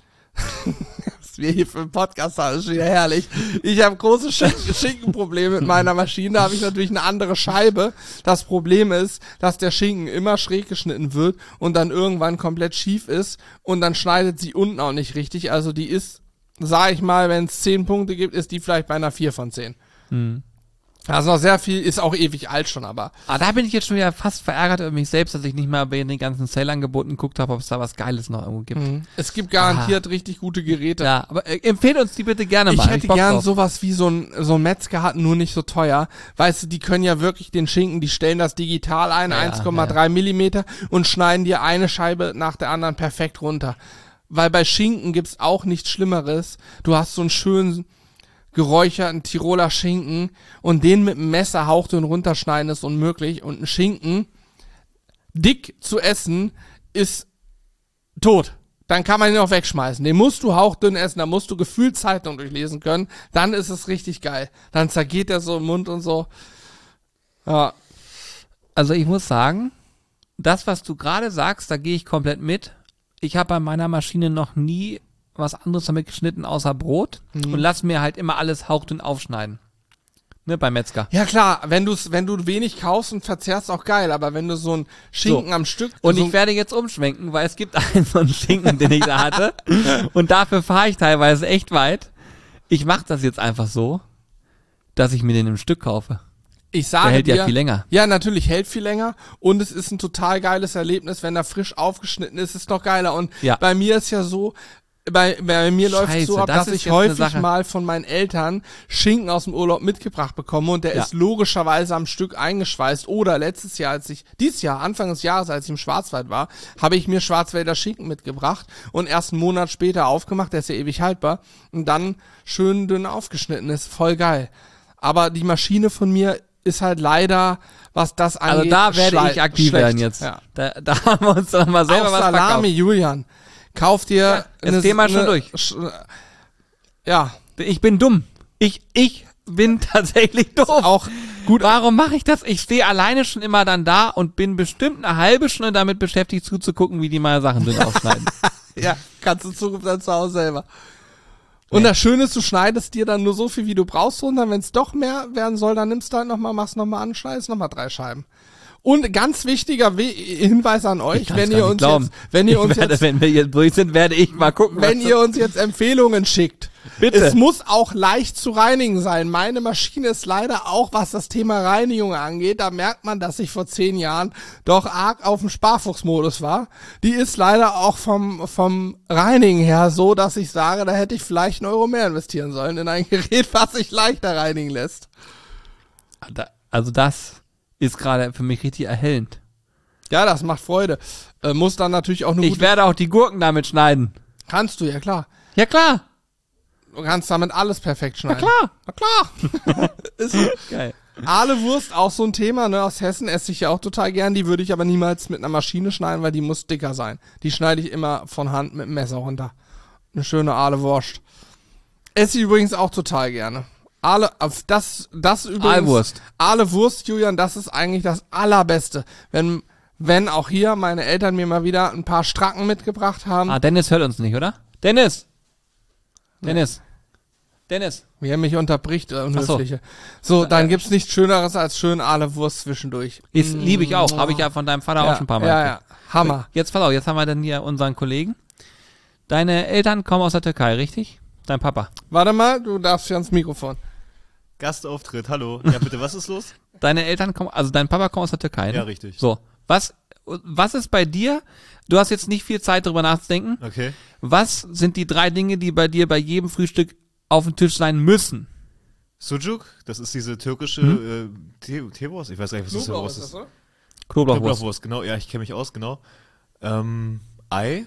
Was wir hier für einen Podcast haben, ist wieder herrlich. Ich habe große Schinken Schinkenprobleme mit meiner Maschine. Da habe ich natürlich eine andere Scheibe. Das Problem ist, dass der Schinken immer schräg geschnitten wird und dann irgendwann komplett schief ist und dann schneidet sie unten auch nicht richtig. Also die ist, sag ich mal, wenn es zehn Punkte gibt, ist die vielleicht bei einer vier von zehn. Also noch sehr viel, ist auch ewig alt schon, aber Ah, da bin ich jetzt schon wieder fast verärgert über mich selbst, dass ich nicht mal bei den ganzen Sale-Angeboten geguckt habe, ob es da was Geiles noch irgendwo gibt. es gibt garantiert richtig gute Geräte. Ja, aber äh, empfehlt uns die bitte gerne mal. Ich Hab hätte Bock gern drauf. sowas wie so ein, so ein Metzger hat, nur nicht so teuer. Weißt du, die können ja wirklich den Schinken, die stellen das digital ein, Ja, ja, eins Komma drei Millimeter und schneiden dir eine Scheibe nach der anderen perfekt runter. Weil bei Schinken gibt's auch nichts Schlimmeres. Du hast so einen schönen geräucherten Tiroler Schinken und den mit dem Messer hauchdünn runterschneiden ist unmöglich. Und ein Schinken dick zu essen ist tot. Dann kann man ihn auch wegschmeißen. Den musst du hauchdünn essen, da musst du gefühlt Zeitung durchlesen können. Dann ist es richtig geil. Dann zergeht er so im Mund und so. Ja, Also ich muss sagen, das, was du gerade sagst, da gehe ich komplett mit. Ich habe bei meiner Maschine noch nie was anderes damit geschnitten außer Brot und lass mir halt immer alles hauchdünn aufschneiden. Ne, beim Metzger. ja klar, wenn, du's, wenn du wenig kaufst und verzehrst, auch geil. Aber wenn du so ein Schinken So. am Stück... Und so ich werde jetzt umschwenken, weil es gibt einen so einen Schinken, den ich da hatte. Und dafür fahre ich teilweise echt weit. Ich mache das jetzt einfach so, dass ich mir den im Stück kaufe. Ich sage Der hält dir, ja viel länger. Ja, natürlich hält viel länger und es ist ein total geiles Erlebnis, wenn er frisch aufgeschnitten ist, ist noch geiler. Und Ja. bei mir ist ja so, bei, bei mir läuft es Scheiße, so ab, das dass ist ich jetzt eine häufig Sache. mal von meinen Eltern Schinken aus dem Urlaub mitgebracht bekomme und der Ja. ist logischerweise am Stück eingeschweißt. Oder letztes Jahr, als ich, dieses Jahr, Anfang des Jahres, als ich im Schwarzwald war, habe ich mir Schwarzwälder Schinken mitgebracht und erst einen Monat später aufgemacht, der ist ja ewig haltbar und dann schön dünn aufgeschnitten, ist voll geil. Aber die Maschine von mir ist halt leider, was das Also angeht, da werde schlei- ich aktiv schlecht. werden jetzt. Ja. Da, da haben wir uns dann mal selber Auch was Salami, verkauft. Julian. Kauf dir das Thema ist schon durch. Sch- Ja, Ich bin dumm. Ich, ich bin tatsächlich doof. auch Gut, warum mache ich das? Ich stehe alleine schon immer dann da und bin bestimmt eine halbe Stunde damit beschäftigt zuzugucken, wie die mal Sachen dünn aufschneiden. Ja, kannst du in Zukunft dann zu Hause selber. Und das Schöne ist, du schneidest dir dann nur so viel, wie du brauchst runter. Wenn es doch mehr werden soll, dann nimmst du halt nochmal, machst nochmal an, schneidest nochmal drei Scheiben. Und ganz wichtiger We- Hinweis an euch, wenn ihr, uns jetzt, wenn ihr uns werde, jetzt, wenn wir jetzt durch sind, werde ich mal gucken. wenn was ihr uns jetzt Empfehlungen schickt. Bitte. Es muss auch leicht zu reinigen sein. Meine Maschine ist leider auch, was das Thema Reinigung angeht, da merkt man, dass ich vor zehn Jahren doch arg auf dem Sparfuchsmodus war. Die ist leider auch vom, vom Reinigen her so, dass ich sage, da hätte ich vielleicht einen Euro mehr investieren sollen in ein Gerät, was sich leichter reinigen lässt. Da- Also das ist gerade für mich richtig erhellend. Ja, das macht Freude. Äh, muss dann natürlich auch eine Ich gute... werde auch die Gurken damit schneiden. Kannst du, ja klar. Ja klar. Du kannst damit alles perfekt schneiden. klar. Na klar. Ist so. Geil. Ahle Wurst, auch so ein Thema, ne? Aus Hessen esse ich ja auch total gern. Die würde ich aber niemals mit einer Maschine schneiden, weil die muss dicker sein. Die schneide ich immer von Hand mit dem Messer runter. Eine schöne Ahle Wurst. Esse ich übrigens auch total gerne. Ahle, auf das, das übrigens. Aalwurst. Ahle Wurst, Julian, das ist eigentlich das Allerbeste. Wenn, wenn auch hier meine Eltern mir mal wieder ein paar Stracken mitgebracht haben. Ah, Dennis hört uns nicht, oder? Dennis! Dennis! Dennis! Wie er mich unterbricht, äh, Ach so. unhöfliche. So, dann gibt's nichts Schöneres als schön Ahle Wurst zwischendurch. Ist, liebe ich auch. Habe ich ja von deinem Vater auch schon ein paar Mal. Ja, gekriegt. ja. Hammer. Jetzt pass auf, jetzt haben wir dann hier unseren Kollegen. Deine Eltern kommen aus der Türkei, richtig? Dein Papa. Warte mal, du darfst ja ans Mikrofon. Gastauftritt, hallo. Ja, bitte, was ist los? Deine Eltern kommen, also dein Papa kommt aus der Türkei, ne? Ja, richtig. So. Was, was ist bei dir? Du hast jetzt nicht viel Zeit drüber nachzudenken. Okay. Was sind die drei Dinge, die bei dir bei jedem Frühstück auf dem Tisch sein müssen? Sucuk, das ist diese türkische Hm? äh, Tee- Teewurst. Ich weiß gar nicht, was das für Knoblauch Wurst ist ist. das, oder? Knoblauchwurst. Knoblauchwurst, genau. Ja, ich kenne mich aus, genau. Ähm, Ei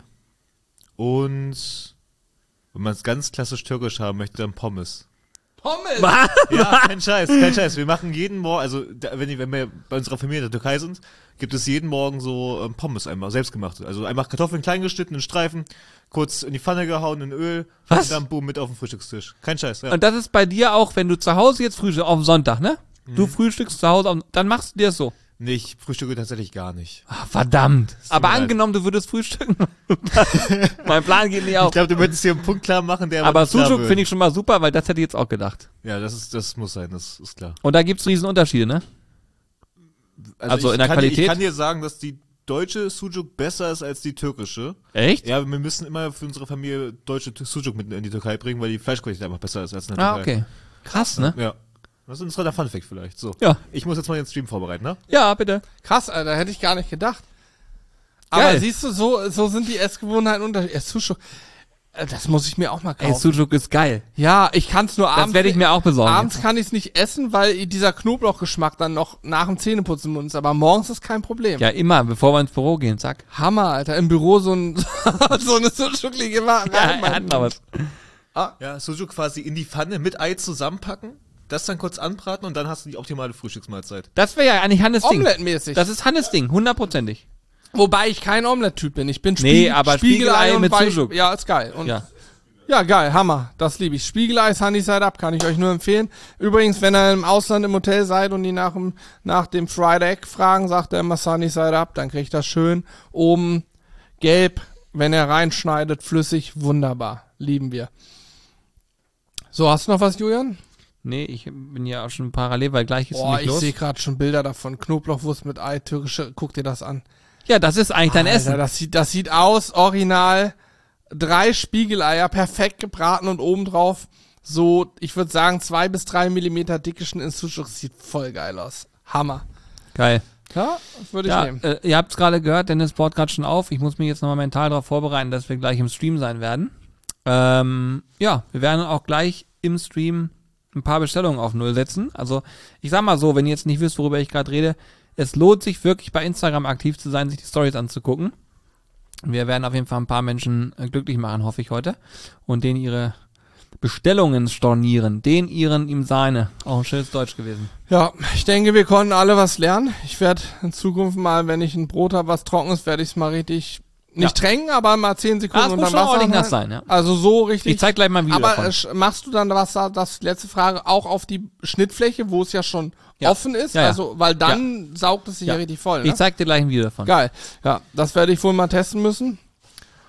und wenn man es ganz klassisch türkisch haben möchte, dann Pommes. Pommes! Ja, kein Scheiß, kein Scheiß. Wir machen jeden Morgen, also da, wenn, ich, wenn wir bei unserer Familie in der Türkei sind, gibt es jeden Morgen so ähm, Pommes einmal, selbstgemachte. Also einfach Kartoffeln klein geschnitten in Streifen, kurz in die Pfanne gehauen, in Öl Was? und dann boom, mit auf den Frühstückstisch. Kein Scheiß, ja. Und das ist bei dir auch, wenn du zu Hause jetzt frühstückst, auf dem Sonntag, ne? Du frühstückst zu Hause, auf, dann machst du dir das so. Nee, ich frühstücke tatsächlich gar nicht. Ah, verdammt. Aber mir leid. angenommen, du würdest frühstücken. mein Plan geht nicht Ich auf. glaube, du möchtest hier einen Punkt klar machen, der Aber nicht klar Sucuk wird. finde ich schon mal super, weil das hätte ich jetzt auch gedacht. Ja, das ist, das muss sein, das ist klar. Und da gibt's riesen Unterschiede, ne? Also ich in der kann Qualität? Dir, ich kann dir sagen, dass die deutsche Sucuk besser ist als die türkische. Echt? Ja, wir müssen immer für unsere Familie deutsche Sucuk mit in die Türkei bringen, weil die Fleischqualität einfach besser ist als in der Ah, Türkei. okay. Krass, ne? Ja. Das ist ein interessanter Funfact vielleicht. So. Ja. Ich muss jetzt mal den Stream vorbereiten, ne? Ja, bitte. Krass, Alter, hätte ich gar nicht gedacht. Aber Geil. siehst du, so, so sind die Essgewohnheiten unterschiedlich. Sushi, äh, das muss ich mir auch mal kaufen. Ey, Sucuk ist geil. ja, ich kann es nur abends. Das werde ich mir auch besorgen. Abends kann ich es nicht essen, weil dieser Knoblauchgeschmack dann noch nach dem Zähneputzen im Mund ist. Aber morgens ist kein Problem. Ja, immer, bevor wir ins Büro gehen, zack. Hammer, Alter. Im Büro so, ein, so eine Sushi immer Ja, rein. er hat noch was. Ja, Sucuk quasi in die Pfanne mit Ei zusammenpacken, das dann kurz anbraten und dann hast du die optimale Frühstücksmahlzeit. Das wäre ja eigentlich Hannes Ding. Omelette-mäßig. Das ist Hannes Ding, hundertprozentig. Wobei ich kein Omelette-Typ bin. Ich bin Nee, Spiegel, aber Spiegelei und mit Weich- Sucuk. Ja, ist geil. Und Ja. Ja, geil, Hammer. Das liebe ich. Spiegelei, Sunny Side Up, kann ich euch nur empfehlen. Übrigens, wenn ihr im Ausland im Hotel seid und die nach dem, nach dem Fried Egg fragen, sagt er immer Sunny Side Up, dann kriegt das schön oben gelb, wenn er reinschneidet, flüssig, wunderbar. Lieben wir. So, hast du noch was, Julian? Nee, ich bin ja auch schon parallel, weil gleich ist Boah, nämlich ich los. sehe gerade schon Bilder davon. Knoblauchwurst mit Ei, türkische, guck dir das an. Ja, das ist eigentlich dein Alter, Essen. Das sieht, das sieht aus, original, drei Spiegeleier, perfekt gebraten und obendrauf so, ich würde sagen, zwei bis drei Millimeter dicke Schnitt in Sushi. Sieht voll geil aus. Hammer. Geil. Ja, würde ich Ja, nehmen. äh, ihr habt es gerade gehört, Dennis baut gerade schon auf. Ich muss mich jetzt nochmal mental darauf vorbereiten, dass wir gleich im Stream sein werden. Ähm, ja, wir werden auch gleich im Stream ein paar Bestellungen auf Null setzen. Also ich sag mal so, wenn ihr jetzt nicht wisst, worüber ich gerade rede, es lohnt sich wirklich bei Instagram aktiv zu sein, sich die Stories anzugucken. Wir werden auf jeden Fall ein paar Menschen äh, glücklich machen, hoffe ich heute. Und denen ihre Bestellungen stornieren. Den, ihren, ihm, seine. Auch ein schönes Deutsch gewesen. Ja, ich denke, wir konnten alle was lernen. Ich werde in Zukunft mal, wenn ich ein Brot habe, was trocken ist, werde ich es mal richtig, nicht tränken, aber mal zehn Sekunden Ah, es unter muss schon Wasser ordentlich nass halten. sein, ja. Also so richtig. Ich zeig gleich mal ein Video Aber davon. äh, sch- machst du dann was, da- das letzte Frage, auch auf die Schnittfläche, wo es ja schon Ja. offen ist? Ja, ja. Also, weil dann saugt es sich ja, Ja. richtig voll. Ne? Ich zeig dir gleich ein Video davon. Geil. Ja, das werde ich wohl mal testen müssen.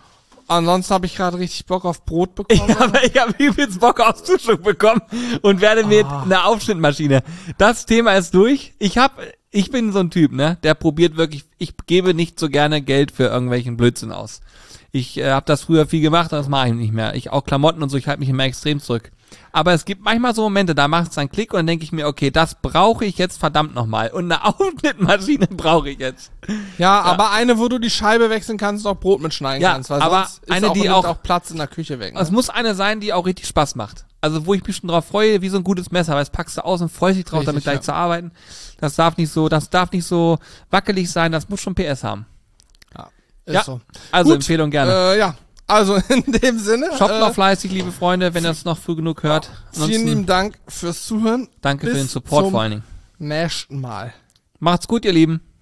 Ansonsten habe ich gerade richtig Bock auf Brot bekommen. Ich habe ich hab übelst Bock auf Zuschub bekommen und werde mir Ah. eine Aufschnittmaschine. Das Thema ist durch. Ich hab, ich bin so ein Typ, ne, der probiert wirklich, ich gebe nicht so gerne Geld für irgendwelchen Blödsinn aus. Ich äh, habe das früher viel gemacht, und das mache ich nicht mehr. Ich auch Klamotten und so, ich halte mich immer extrem zurück. Aber es gibt manchmal so Momente, da macht es einen Klick und dann denke ich mir, okay, das brauche ich jetzt verdammt nochmal. Und eine Aufschnittmaschine brauche ich jetzt. Ja, aber eine, wo du die Scheibe wechseln kannst und auch Brot mitschneiden Ja, kannst. Weil aber sonst ist eine, auch, die nimmt auch- auch Platz in der Küche weg. Ne? Es muss eine sein, die auch richtig Spaß macht. Also wo ich mich schon drauf freue, wie so ein gutes Messer, weil es packst du aus und freust dich drauf, Richtig, damit gleich ja. zu arbeiten. Das darf nicht so, das darf nicht so wackelig sein, das muss schon P S haben. Ja, ist Ja, so. also Gut, Empfehlung gerne. Äh, ja, also in dem Sinne. Shoppt noch äh, fleißig, liebe Freunde, wenn ihr es noch früh genug hört. vielen Ansonsten lieben Dank fürs Zuhören. danke für Bis den Support zum vor allen Dingen. nächsten Mal. Macht's gut, ihr Lieben.